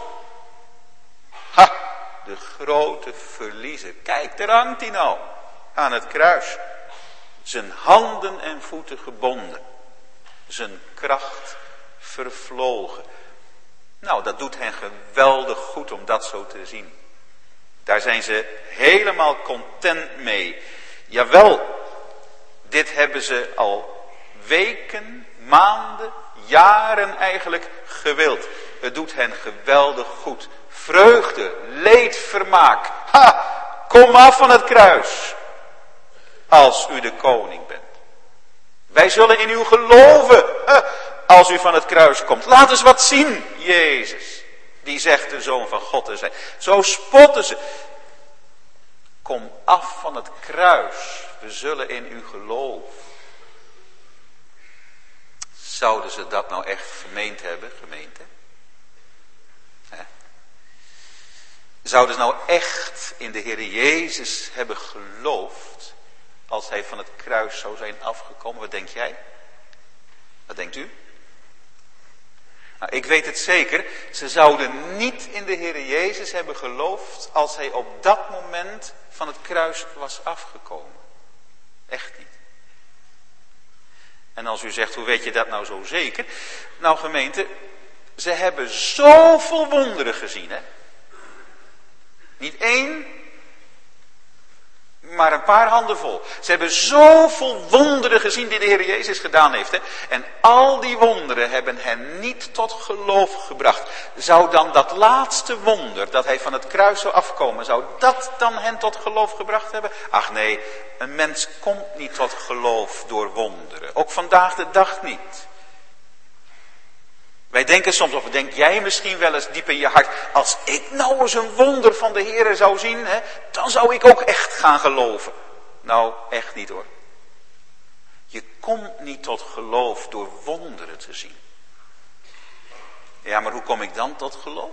de grote verliezer. Kijk, daar hangt hij nou, aan het kruis. Zijn handen en voeten gebonden. Zijn kracht vervlogen. Nou, dat doet hen geweldig goed om dat zo te zien. Daar zijn ze helemaal content mee. Jawel, dit hebben ze al weken, maanden, jaren eigenlijk gewild. Het doet hen geweldig goed. Vreugde, leed, vermaak. Ha, kom af van het kruis. Als u de koning bent. Wij zullen in u geloven. Als u van het kruis komt. Laat eens wat zien, Jezus. Die zegt de Zoon van God te zijn. Zo spotten ze. Kom af van het kruis. We zullen in u geloven. Zouden ze dat nou echt gemeend hebben, gemeente? Zouden ze nou echt in de Heer Jezus hebben geloofd als hij van het kruis zou zijn afgekomen? Wat denk jij? Wat denkt u? Nou, ik weet het zeker. Ze zouden niet in de Heer Jezus hebben geloofd als hij op dat moment van het kruis was afgekomen. Echt niet. En als u zegt, hoe weet je dat nou zo zeker? Nou gemeente, ze hebben zoveel wonderen gezien, hè. Niet één, maar een paar handen vol. Ze hebben zoveel wonderen gezien die de Heer Jezus gedaan heeft. Hè? En al die wonderen hebben hen niet tot geloof gebracht. Zou dan dat laatste wonder, dat hij van het kruis zou afkomen, zou dat dan hen tot geloof gebracht hebben? Ach nee, een mens komt niet tot geloof door wonderen. Ook vandaag de dag niet. Wij denken soms, of denk jij misschien wel eens diep in je hart, als ik nou eens een wonder van de Heer zou zien, hè, dan zou ik ook echt gaan geloven. Nou, echt niet hoor. Je komt niet tot geloof door wonderen te zien. Ja, maar hoe kom ik dan tot geloof?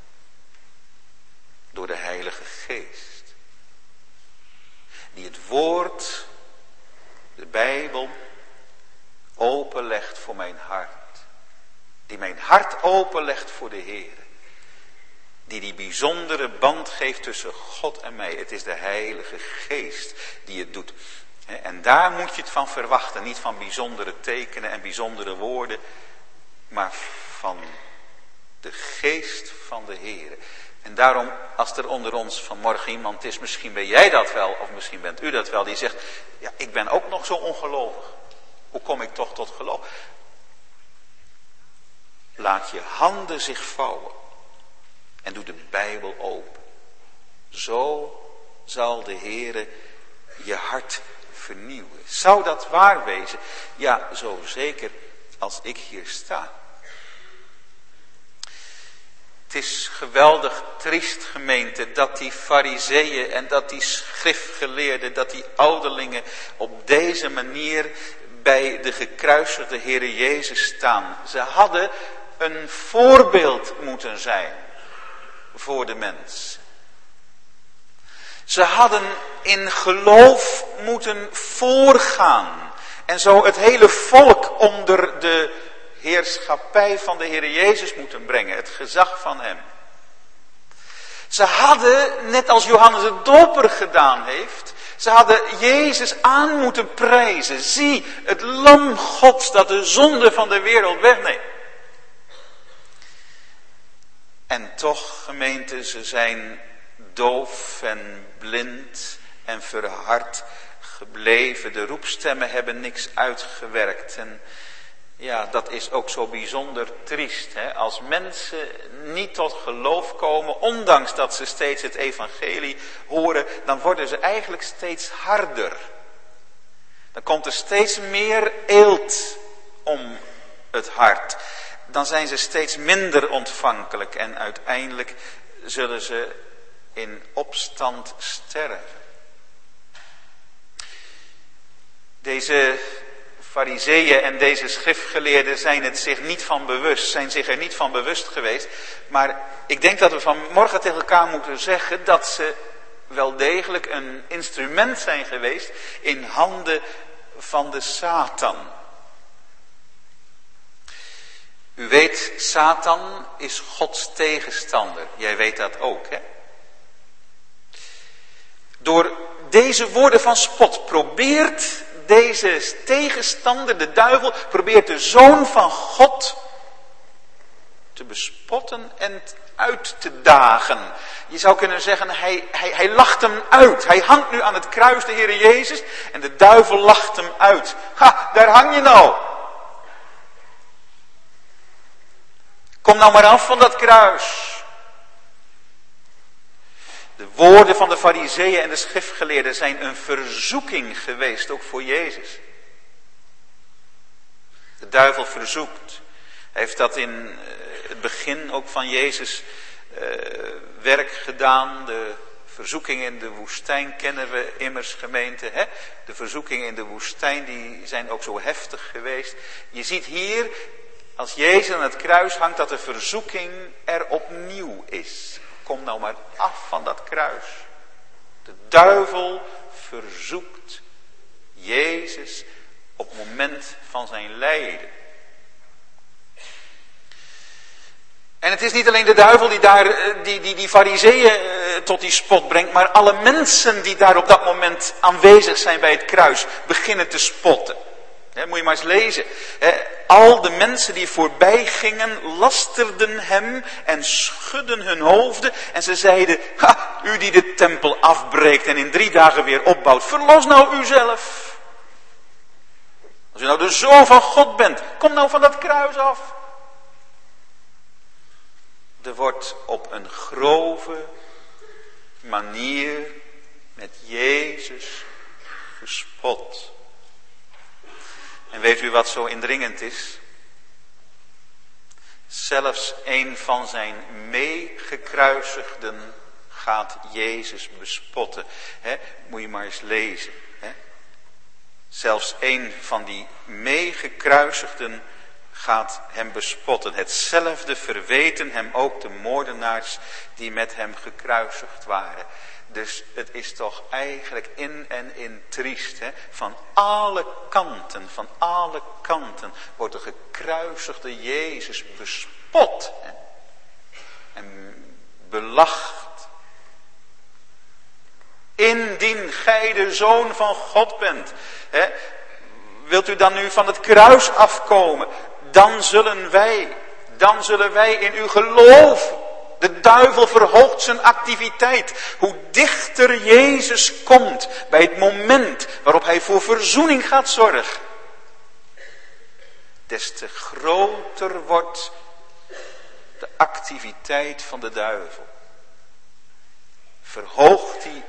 Door de Heilige Geest. Die het woord, de Bijbel, openlegt voor mijn hart. Die mijn hart openlegt voor de Heer. Die bijzondere band geeft tussen God en mij. Het is de Heilige Geest die het doet. En daar moet je het van verwachten. Niet van bijzondere tekenen en bijzondere woorden. Maar van de Geest van de Heer. En daarom, als er onder ons vanmorgen iemand is, misschien ben jij dat wel, of misschien bent u dat wel, die zegt, ja, ik ben ook nog zo ongelovig. Hoe kom ik toch tot geloof? Laat je handen zich vouwen en doe de Bijbel open. Zo zal de Heere je hart vernieuwen. Zou dat waar wezen? Ja, zo zeker als ik hier sta. Het is geweldig triest, gemeente, dat die farizeeën en dat die schriftgeleerden, dat die ouderlingen op deze manier bij de gekruisigde Heere Jezus staan. Ze hadden een voorbeeld moeten zijn voor de mens. Ze hadden in geloof moeten voorgaan. En zo het hele volk onder de heerschappij van de Heer Jezus moeten brengen. Het gezag van hem. Ze hadden, net als Johannes de Doper gedaan heeft, ze hadden Jezus aan moeten prijzen. Zie, het lam Gods dat de zonde van de wereld wegneemt. En toch, gemeente, ze zijn doof en blind en verhard gebleven. De roepstemmen hebben niks uitgewerkt. En ja, dat is ook zo bijzonder triest. Hè? Als mensen niet tot geloof komen, ondanks dat ze steeds het evangelie horen, dan worden ze eigenlijk steeds harder. Dan komt er steeds meer eelt om het hart. Dan zijn ze steeds minder ontvankelijk en uiteindelijk zullen ze in opstand sterven. Deze farizeeën en deze schriftgeleerden zijn zich er niet van bewust geweest. Maar ik denk dat we vanmorgen tegen elkaar moeten zeggen dat ze wel degelijk een instrument zijn geweest in handen van de Satan. U weet, Satan is Gods tegenstander. Jij weet dat ook, hè? Door deze woorden van spot probeert deze tegenstander, de duivel, probeert de Zoon van God te bespotten en uit te dagen. Je zou kunnen zeggen, hij lacht hem uit. Hij hangt nu aan het kruis, de Heer Jezus, en de duivel lacht hem uit. Ha, daar hang je nou. Kom nou maar af van dat kruis. De woorden van de Farizeeën en de schriftgeleerden zijn een verzoeking geweest, ook voor Jezus. De duivel verzoekt. Hij heeft dat in het begin ook van Jezus werk gedaan. De verzoekingen in de woestijn kennen we immers, gemeente. Hè? De verzoekingen in de woestijn die zijn ook zo heftig geweest. Je ziet hier, als Jezus aan het kruis hangt, dat de verzoeking er opnieuw is. Kom nou maar af van dat kruis. De duivel verzoekt Jezus op het moment van zijn lijden. En het is niet alleen de duivel die daar die Farizeeën tot die spot brengt, maar alle mensen die daar op dat moment aanwezig zijn bij het kruis beginnen te spotten. Moet je maar eens lezen. Al de mensen die voorbij gingen lasterden hem en schudden hun hoofden. En ze zeiden, u die de tempel afbreekt en in 3 dagen weer opbouwt, verlos nou uzelf. Als u nou de Zoon van God bent, kom nou van dat kruis af. Er wordt op een grove manier met Jezus gespot. En weet u wat zo indringend is? Zelfs een van zijn meegekruisigden gaat Jezus bespotten. Moet je maar eens lezen. Zelfs een van die meegekruisigden gaat hem bespotten. Hetzelfde verweten hem ook de moordenaars die met hem gekruisigd waren. Dus het is toch eigenlijk in en in triest. Van alle kanten wordt de gekruisigde Jezus bespot. En belacht. Indien gij de Zoon van God bent. Wilt u dan nu van het kruis afkomen? Dan zullen wij in u geloven. De duivel verhoogt zijn activiteit. Hoe dichter Jezus komt bij het moment waarop hij voor verzoening gaat zorgen, des te groter wordt de activiteit van de duivel. Verhoogt hij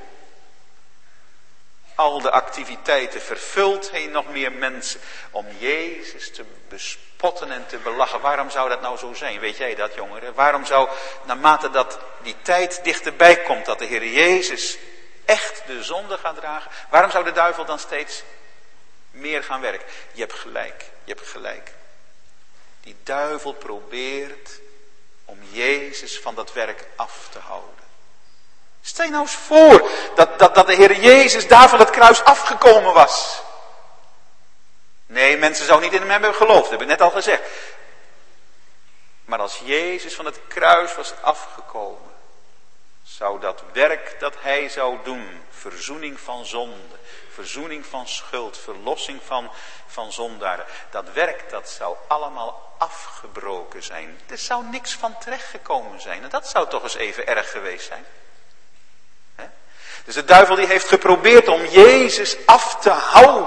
al de activiteiten, vervult hij nog meer mensen om Jezus te bespotten en te belachen. Waarom zou dat nou zo zijn? Weet jij dat, jongeren? Waarom zou, naarmate dat die tijd dichterbij komt, dat de Heer Jezus echt de zonde gaat dragen, waarom zou de duivel dan steeds meer gaan werken? Je hebt gelijk. Die duivel probeert om Jezus van dat werk af te houden. Stel je nou eens voor dat de Heer Jezus daar van het kruis afgekomen was. Nee, mensen zouden niet in hem hebben geloofd, dat heb ik net al gezegd. Maar als Jezus van het kruis was afgekomen, zou dat werk dat hij zou doen, verzoening van zonde, verzoening van schuld, verlossing van zondaren, dat werk dat zou allemaal afgebroken zijn. Er zou niks van terechtgekomen zijn. En dat zou toch eens even erg geweest zijn. Dus de duivel die heeft geprobeerd om Jezus af te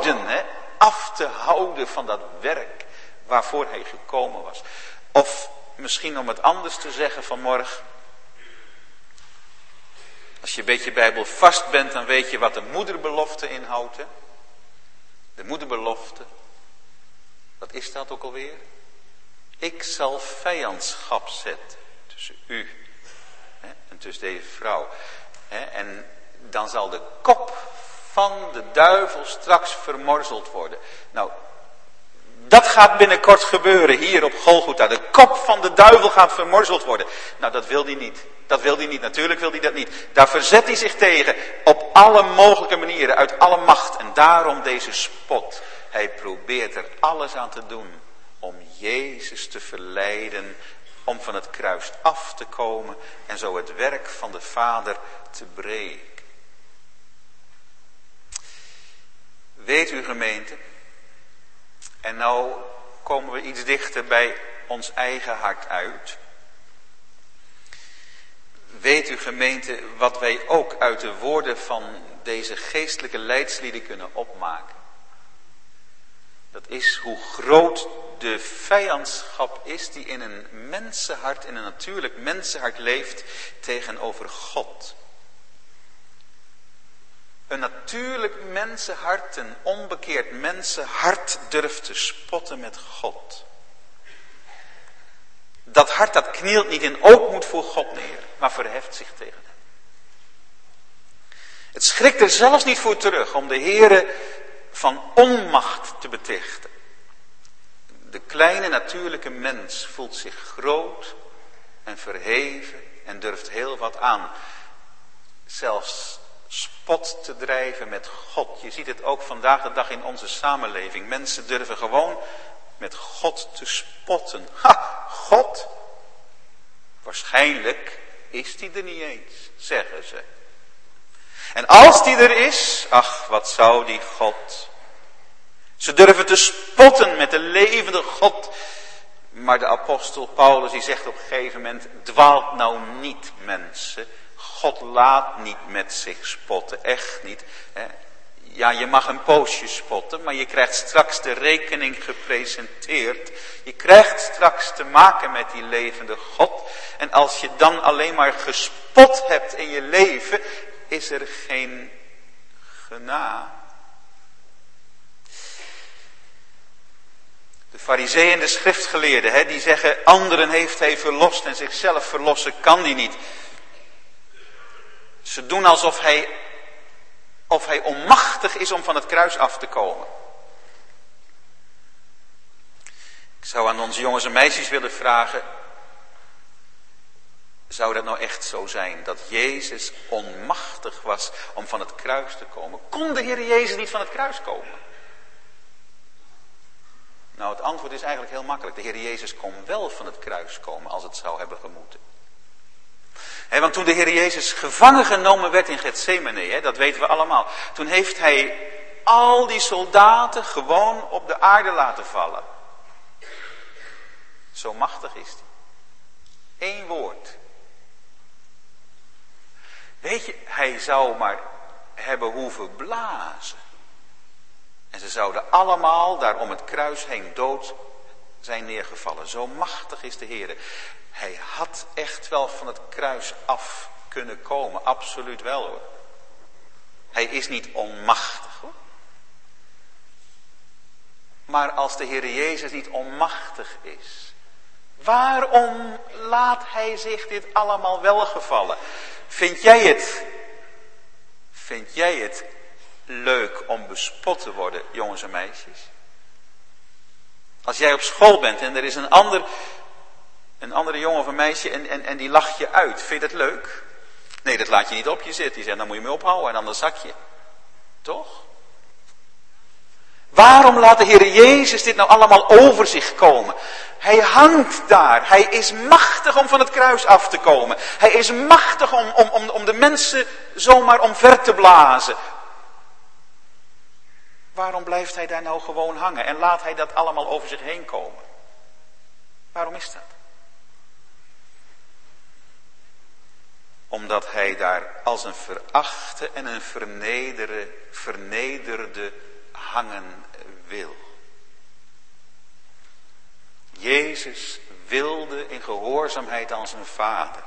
houden van dat werk waarvoor hij gekomen was. Of misschien om het anders te zeggen vanmorgen. Als je een beetje Bijbel vast bent, dan weet je wat de moederbelofte inhoudt. Hè? De moederbelofte. Wat is dat ook alweer? Ik zal vijandschap zetten tussen u en tussen deze vrouw. En dan zal de kop van de duivel straks vermorzeld worden. Nou, dat gaat binnenkort gebeuren hier op Golgotha. De kop van de duivel gaat vermorzeld worden. Nou, dat wil hij niet. Natuurlijk wil hij dat niet. Daar verzet hij zich tegen op alle mogelijke manieren, uit alle macht. En daarom deze spot. Hij probeert er alles aan te doen om Jezus te verleiden, om van het kruis af te komen en zo het werk van de Vader te breken. Weet u, gemeente, en nou komen we iets dichter bij ons eigen hart uit. Weet u, gemeente, wat wij ook uit de woorden van deze geestelijke leidslieden kunnen opmaken. Dat is hoe groot de vijandschap is die in een mensenhart, in een natuurlijk mensenhart leeft tegenover God. Een natuurlijk mensenhart, een onbekeerd mensenhart durft te spotten met God. Dat hart dat knielt niet in ootmoed voor God neer, maar verheft zich tegen hem. Het schrikt er zelfs niet voor terug om de Heere van onmacht te betichten. De kleine natuurlijke mens voelt zich groot en verheven en durft heel wat aan. Zelfs spot te drijven met God. Je ziet het ook vandaag de dag in onze samenleving. Mensen durven gewoon met God te spotten. Ha, God? Waarschijnlijk is die er niet eens, zeggen ze. En als die er is, ach, wat zou die God? Ze durven te spotten met de levende God. Maar de apostel Paulus die zegt op een gegeven moment, dwaalt nou niet, mensen. God laat niet met zich spotten, echt niet. Ja, je mag een poosje spotten, maar je krijgt straks de rekening gepresenteerd. Je krijgt straks te maken met die levende God. En als je dan alleen maar gespot hebt in je leven, is er geen genade. De farizeeën en de schriftgeleerden, die zeggen, anderen heeft hij verlost en zichzelf verlossen kan die niet. Ze doen alsof hij onmachtig is om van het kruis af te komen. Ik zou aan onze jongens en meisjes willen vragen, zou dat nou echt zo zijn, dat Jezus onmachtig was om van het kruis te komen? Kon de Heer Jezus niet van het kruis komen? Nou, het antwoord is eigenlijk heel makkelijk. De Heer Jezus kon wel van het kruis komen als het zou hebben gemoeten. Want toen de Heer Jezus gevangen genomen werd in Getsemane, dat weten we allemaal. Toen heeft hij al die soldaten gewoon op de aarde laten vallen. Zo machtig is hij. 1 woord. Weet je, hij zou maar hebben hoeven blazen. En ze zouden allemaal daar om het kruis heen dood zijn neergevallen. Zo machtig is de Heer. Hij had echt wel van het kruis af kunnen komen. Absoluut wel hoor. Hij is niet onmachtig hoor. Maar als de Heer Jezus niet onmachtig is, waarom laat hij zich dit allemaal welgevallen? Vind jij het leuk om bespot te worden, jongens en meisjes? Als jij op school bent en er is een andere jongen of een meisje en die lacht je uit. Vind je dat leuk? Nee, dat laat je niet op je zitten. Die zegt, dan moet je me ophouden en anders zak je. Toch? Waarom laat de Heer Jezus dit nou allemaal over zich komen? Hij hangt daar. Hij is machtig om van het kruis af te komen. Hij is machtig om de mensen zomaar omver te blazen. Waarom blijft hij daar nou gewoon hangen en laat hij dat allemaal over zich heen komen? Waarom is dat? Omdat hij daar als een verachte en een vernederde hangen wil. Jezus wilde in gehoorzaamheid aan zijn Vader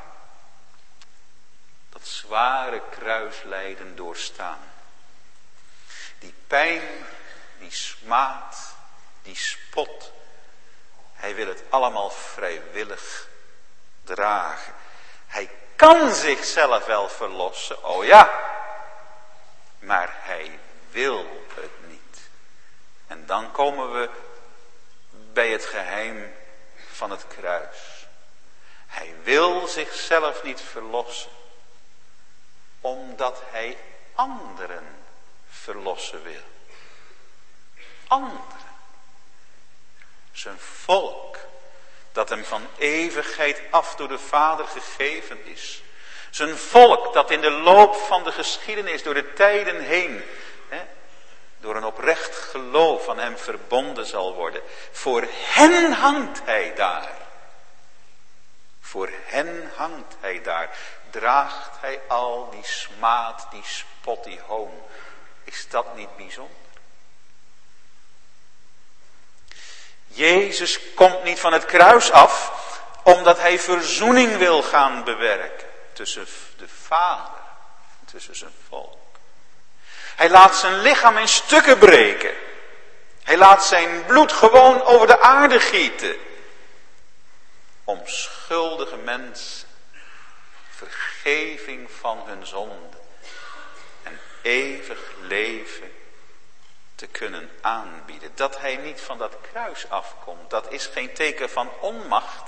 dat zware kruislijden doorstaan. Die pijn, die smaad, die spot. Hij wil het allemaal vrijwillig dragen. Hij kan zichzelf wel verlossen, oh ja. Maar hij wil het niet. En dan komen we bij het geheim van het kruis. Hij wil zichzelf niet verlossen. Omdat hij anderen verlossen wil. Anderen. Zijn volk. Dat hem van eeuwigheid af door de Vader gegeven is. Zijn volk dat in de loop van de geschiedenis door de tijden heen. Door een oprecht geloof aan hem verbonden zal worden. Voor hen hangt hij daar. Voor hen hangt hij daar. Draagt hij al die smaad, die spot, die hoon. Is dat niet bijzonder? Jezus komt niet van het kruis af, omdat hij verzoening wil gaan bewerken tussen de Vader en tussen zijn volk. Hij laat zijn lichaam in stukken breken. Hij laat zijn bloed gewoon over de aarde gieten. Om schuldige mensen vergeving van hun zonde en eeuwig leven te kunnen aanbieden. Dat hij niet van dat kruis afkomt, dat is geen teken van onmacht.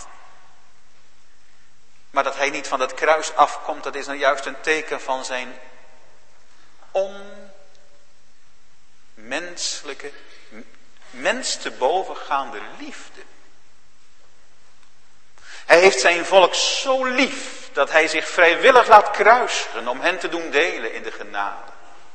Maar dat hij niet van dat kruis afkomt, dat is nou juist een teken van zijn onmenselijke, mens te bovengaande liefde. Hij heeft zijn volk zo lief dat hij zich vrijwillig laat kruisigen om hen te doen delen in de genade.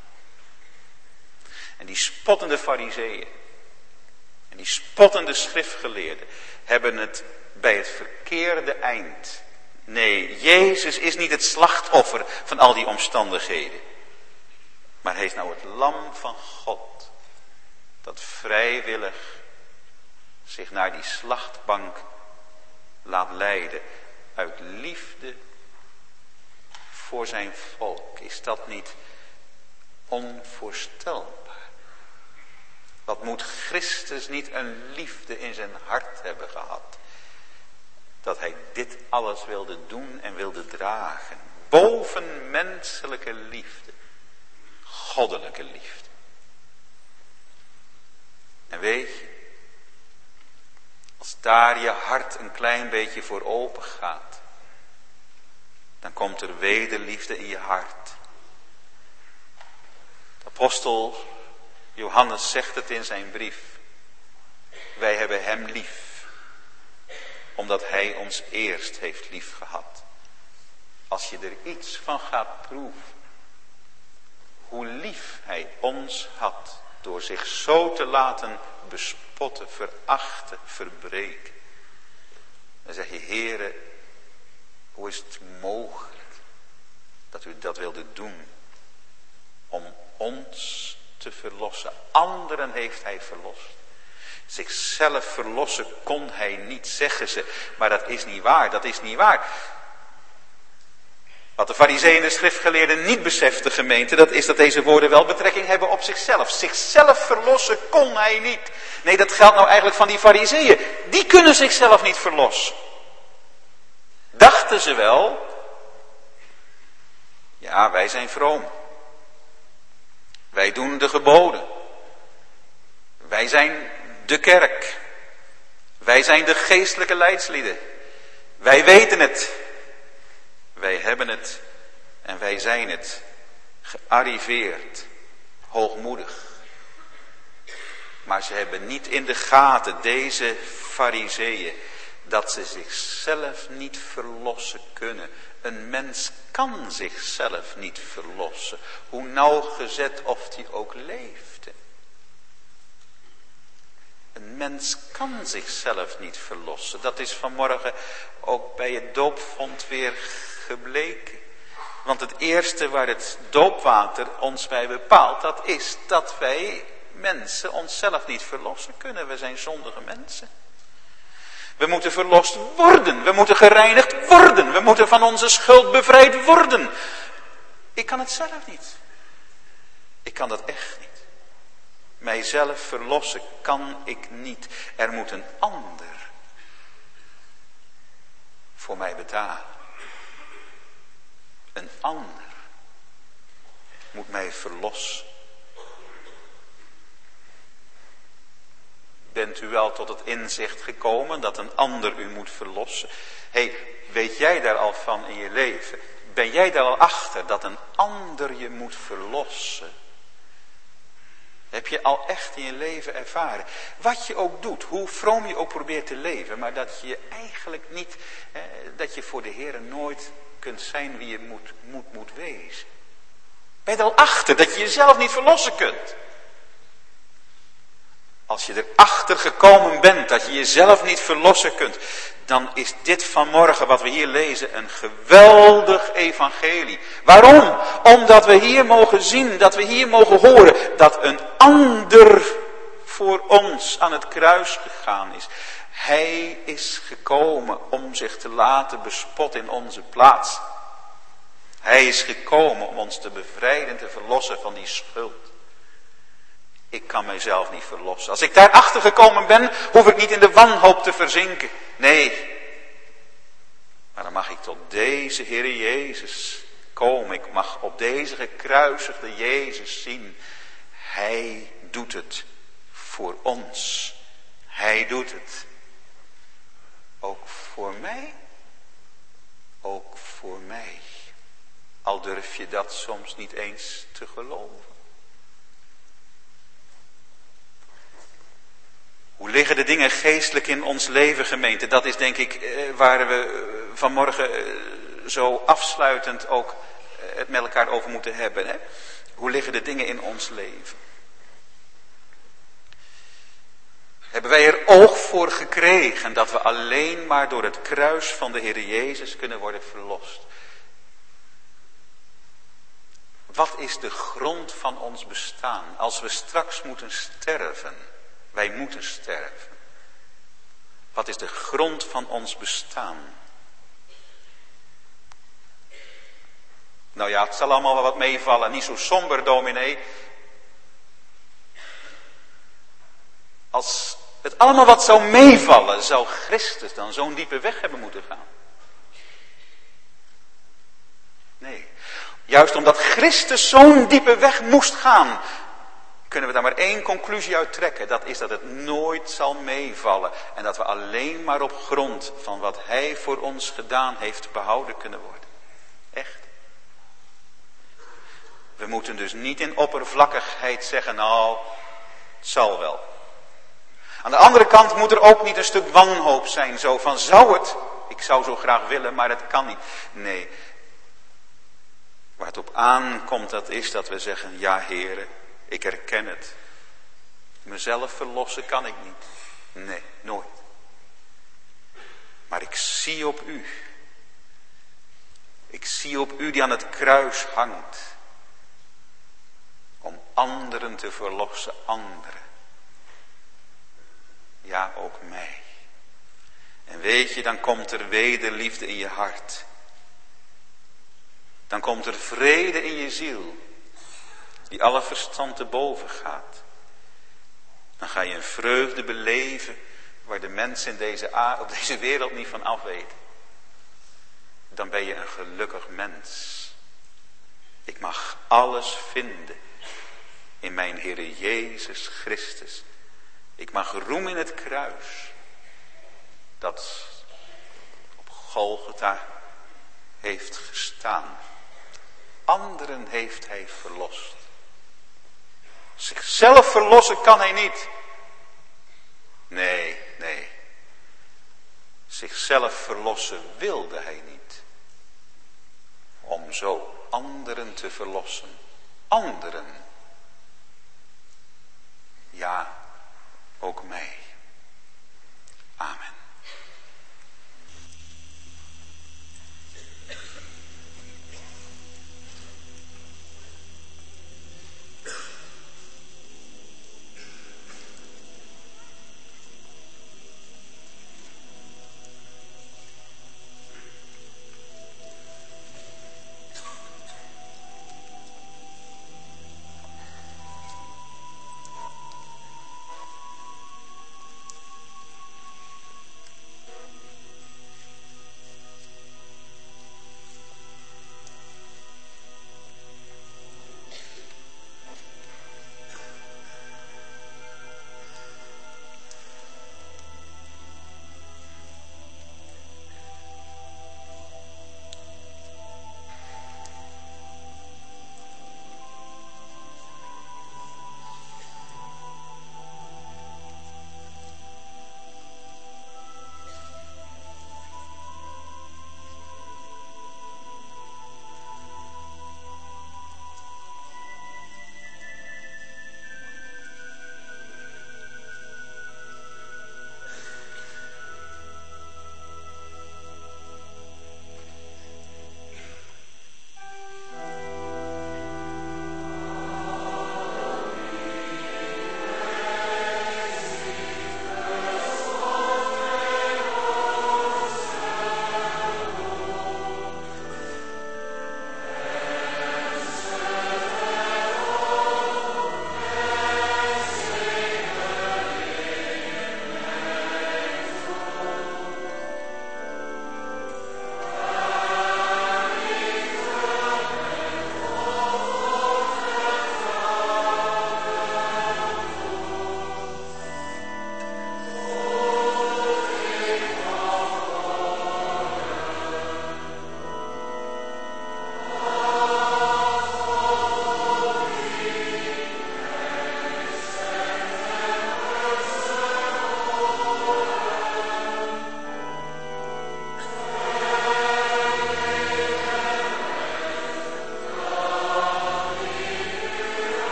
En die spottende farizeeën en die spottende schriftgeleerden hebben het bij het verkeerde eind. Nee, Jezus is niet het slachtoffer van al die omstandigheden. Maar hij is nou het lam van God. Dat vrijwillig zich naar die slachtbank laat leiden. Uit liefde voor zijn volk. Is dat niet onvoorstelbaar? Wat moet Christus niet een liefde in zijn hart hebben gehad. Dat hij dit alles wilde doen en wilde dragen. Bovenmenselijke liefde. Goddelijke liefde. En weet je, als daar je hart een klein beetje voor open gaat, dan komt er wederliefde in je hart. De apostel Johannes zegt het in zijn brief. Wij hebben hem lief, omdat hij ons eerst heeft lief gehad. Als je er iets van gaat proeven, hoe lief hij ons had, door zich zo te laten bespotten, verachten, verbreken. Dan zeg je, Heere, hoe is het mogelijk dat u dat wilde doen om ons te verlossen? Anderen heeft hij verlost. Zichzelf verlossen kon hij niet, zeggen ze. Maar dat is niet waar, dat is niet waar. Wat de farizeeën en de schriftgeleerden niet beseften, gemeente, dat is dat deze woorden wel betrekking hebben op zichzelf. Zichzelf verlossen kon hij niet. Nee, dat geldt nou eigenlijk van die farizeeën. Die kunnen zichzelf niet verlossen. Dachten ze wel. Ja, wij zijn vroom. Wij doen de geboden. Wij zijn de kerk. Wij zijn de geestelijke leidslieden. Wij weten het. Wij hebben het en wij zijn het. Gearriveerd. Hoogmoedig. Maar ze hebben niet in de gaten, deze farizeeën, dat ze zichzelf niet verlossen kunnen. Een mens kan zichzelf niet verlossen. Hoe nauwgezet of die ook leefde. Een mens kan zichzelf niet verlossen. Dat is vanmorgen ook bij het doopvond weer gebleken. Want het eerste waar het doopwater ons bij bepaalt, dat is dat wij mensen onszelf niet verlossen kunnen. We zijn zondige mensen. We moeten verlost worden. We moeten gereinigd worden. We moeten van onze schuld bevrijd worden. Ik kan het zelf niet. Ik kan dat echt niet. Mijzelf verlossen kan ik niet. Er moet een ander voor mij betalen. Een ander moet mij verlossen. Bent u wel tot het inzicht gekomen dat een ander u moet verlossen? Weet jij daar al van in je leven? Ben jij daar al achter dat een ander je moet verlossen? Heb je al echt in je leven ervaren? Wat je ook doet, hoe vroom je ook probeert te leven, maar dat je eigenlijk niet, dat je voor de Heer nooit kunt zijn wie je moet wezen. Ben je er al achter dat je jezelf niet verlossen kunt? Als je erachter gekomen bent dat je jezelf niet verlossen kunt, dan is dit vanmorgen wat we hier lezen een geweldig evangelie. Waarom? Omdat we hier mogen zien, dat we hier mogen horen dat een ander voor ons aan het kruis gegaan is. Hij is gekomen om zich te laten bespotten in onze plaats. Hij is gekomen om ons te bevrijden en te verlossen van die schuld. Ik kan mijzelf niet verlossen. Als ik daarachter gekomen ben, hoef ik niet in de wanhoop te verzinken. Nee. Maar dan mag ik tot deze Heer Jezus komen. Ik mag op deze gekruisigde Jezus zien. Hij doet het voor ons. Hij doet het. Ook voor mij. Ook voor mij. Al durf je dat soms niet eens te geloven. Hoe liggen de dingen geestelijk in ons leven, gemeente? Dat is denk ik waar we vanmorgen zo afsluitend ook het met elkaar over moeten hebben. Hè? Hoe liggen de dingen in ons leven? Hebben wij er oog voor gekregen dat we alleen maar door het kruis van de Heer Jezus kunnen worden verlost? Wat is de grond van ons bestaan als we straks moeten sterven? Wij moeten sterven. Wat is de grond van ons bestaan? Nou ja, het zal allemaal wel wat meevallen. Niet zo somber, dominee. Als het allemaal wat zou meevallen, zou Christus dan zo'n diepe weg hebben moeten gaan? Nee. Juist omdat Christus zo'n diepe weg moest gaan, kunnen we daar maar één conclusie uit trekken. Dat is dat het nooit zal meevallen. En dat we alleen maar op grond van wat Hij voor ons gedaan heeft behouden kunnen worden. Echt. We moeten dus niet in oppervlakkigheid zeggen, nou, het zal wel. Aan de andere kant moet er ook niet een stuk wanhoop zijn. Zo van, zou het? Ik zou zo graag willen, maar het kan niet. Nee. Waar het op aankomt, dat is dat we zeggen, ja Heere, ik herken het. Mezelf verlossen kan ik niet. Nee, nooit. Maar ik zie op u. Ik zie op u die aan het kruis hangt. Om anderen te verlossen, anderen. Ja, ook mij. En weet je, dan komt er wederliefde in je hart. Dan komt er vrede in je ziel. Die alle verstand te boven gaat. Dan ga je een vreugde beleven waar de mensen op deze wereld niet van afweten. Dan ben je een gelukkig mens. Ik mag alles vinden in mijn Heere Jezus Christus. Ik mag roem in het kruis. Dat op Golgotha heeft gestaan. Anderen heeft Hij verlost. Zichzelf verlossen kan Hij niet. Nee. Zichzelf verlossen wilde Hij niet. Om zo anderen te verlossen. Anderen. Ja, ook mij. Amen.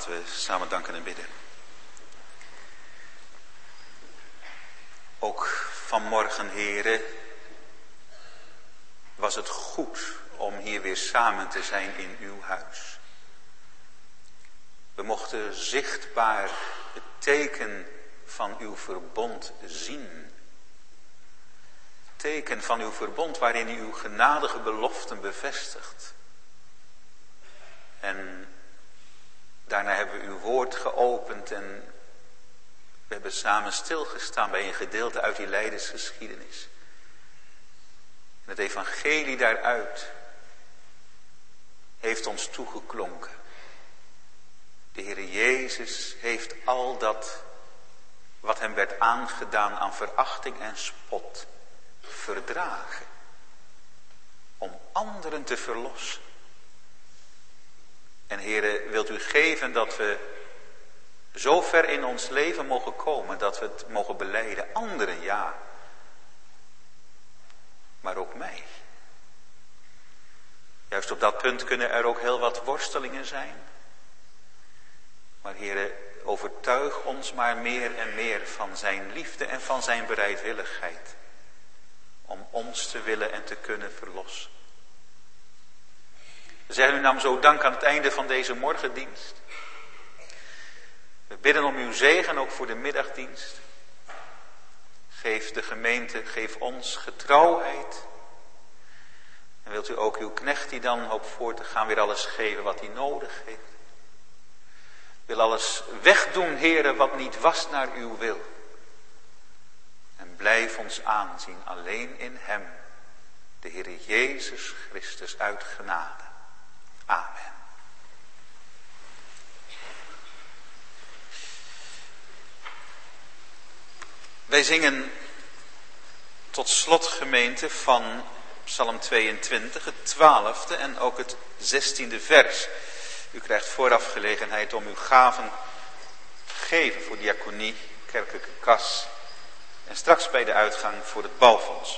Laten we samen danken en bidden. Ook vanmorgen, heren, was het goed om hier weer samen te zijn in uw huis. We mochten zichtbaar het teken van uw verbond zien. Teken van uw verbond waarin u uw genadige beloften bevestigt. En daarna hebben we uw woord geopend en we hebben samen stilgestaan bij een gedeelte uit die lijdensgeschiedenis. En het evangelie daaruit heeft ons toegeklonken. De Heer Jezus heeft al dat wat hem werd aangedaan aan verachting en spot verdragen. Om anderen te verlossen. En Heere, wilt u geven dat we zo ver in ons leven mogen komen dat we het mogen belijden. Anderen ja, maar ook mij. Juist op dat punt kunnen er ook heel wat worstelingen zijn. Maar Heere, overtuig ons maar meer en meer van zijn liefde en van zijn bereidwilligheid. Om ons te willen en te kunnen verlossen. We zeggen u nam zo dank aan het einde van deze morgendienst. We bidden om uw zegen ook voor de middagdienst. Geef de gemeente, geef ons getrouwheid. En wilt u ook uw knecht die dan hoopt voor te gaan weer alles geven wat hij nodig heeft. Wil alles wegdoen, Heere, wat niet was naar uw wil. En blijf ons aanzien alleen in hem, de Heere Jezus Christus uit genade. Amen. Wij zingen tot slot, gemeente, van Psalm 22, het 12e en ook het 16e vers. U krijgt vooraf gelegenheid om uw gaven te geven voor diaconie, kerkelijke kas en straks bij de uitgang voor het bouwfonds.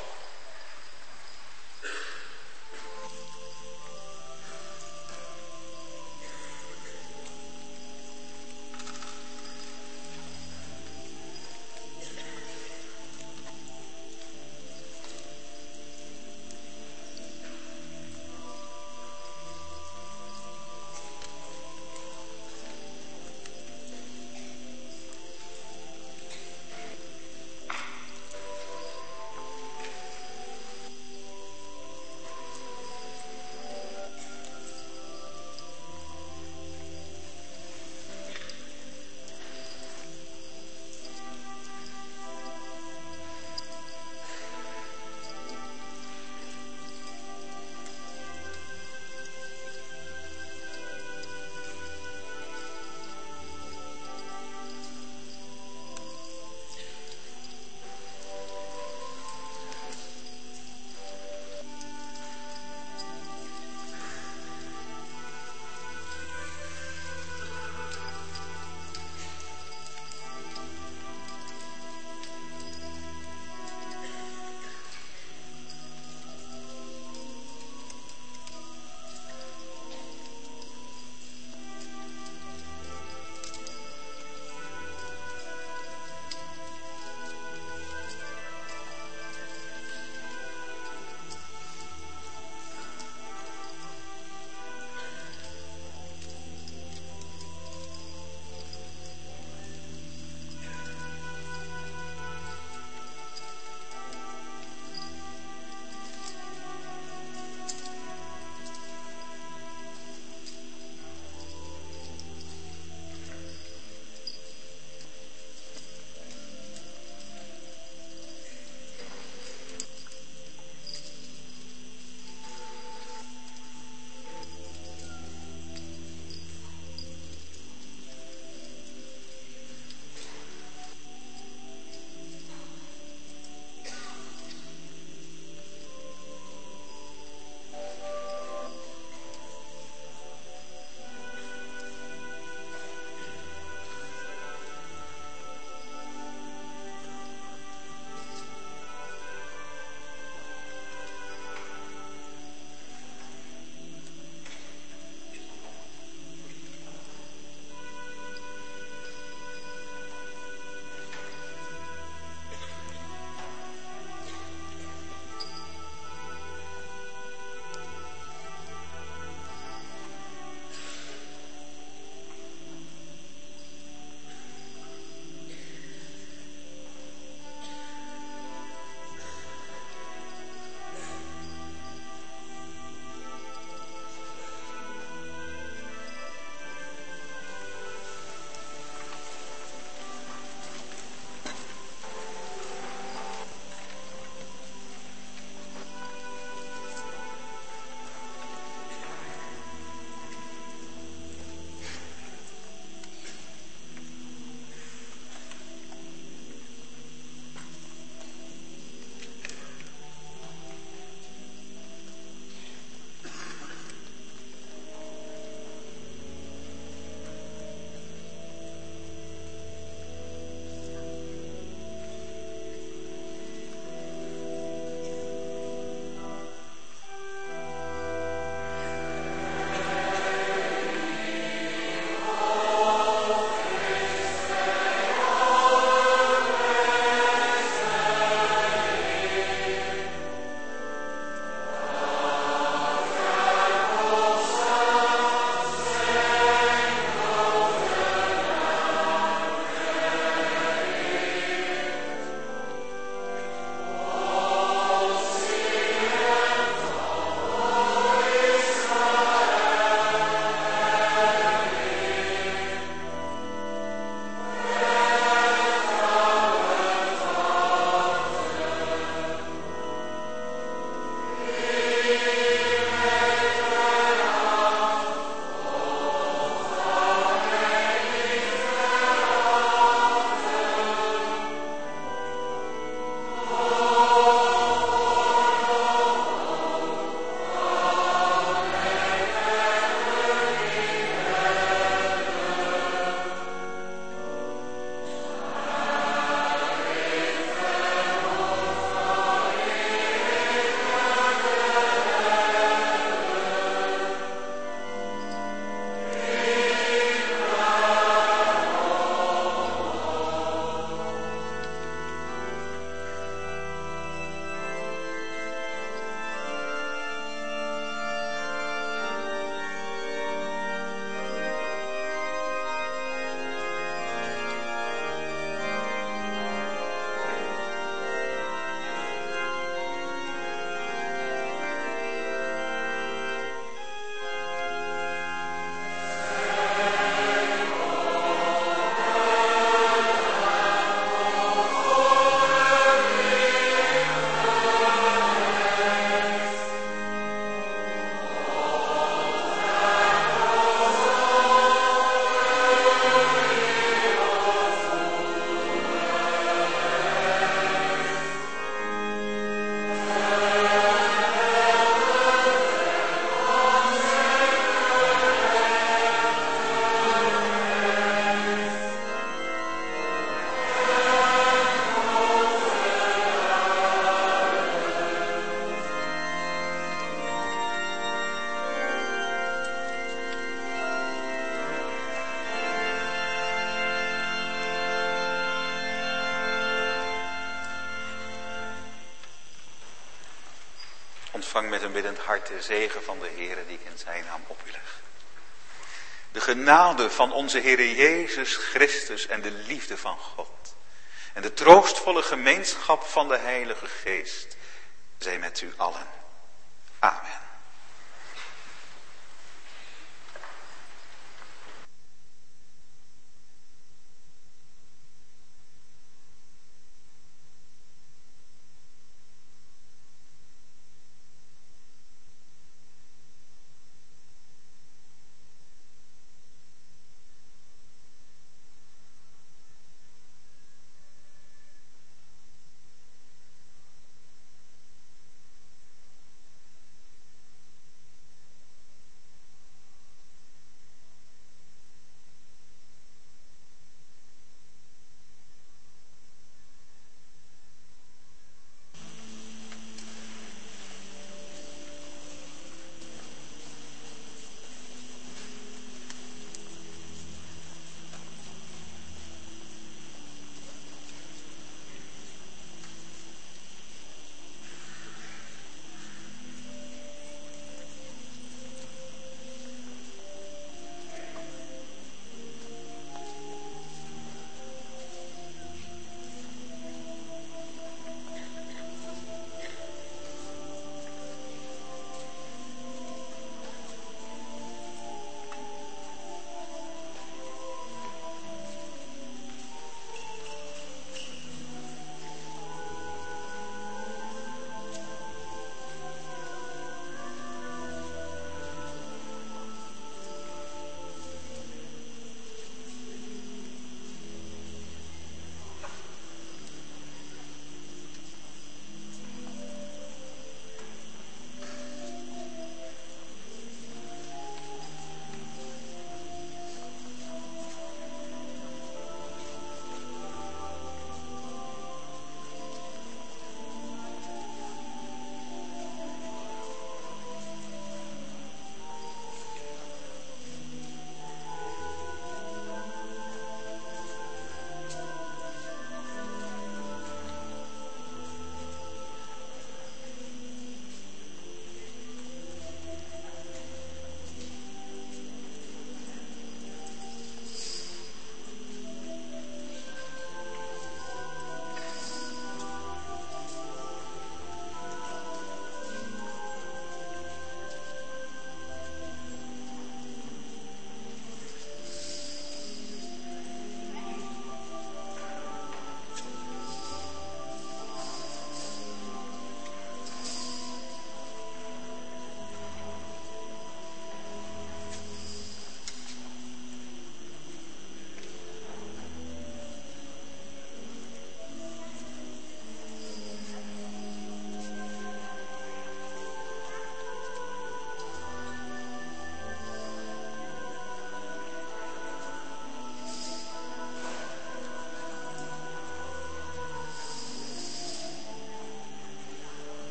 ontvang met een biddend hart de zegen van de Heere die ik in zijn naam op u leg. De genade van onze Heere Jezus Christus en de liefde van God en de troostvolle gemeenschap van de Heilige Geest zij met u allen. Amen.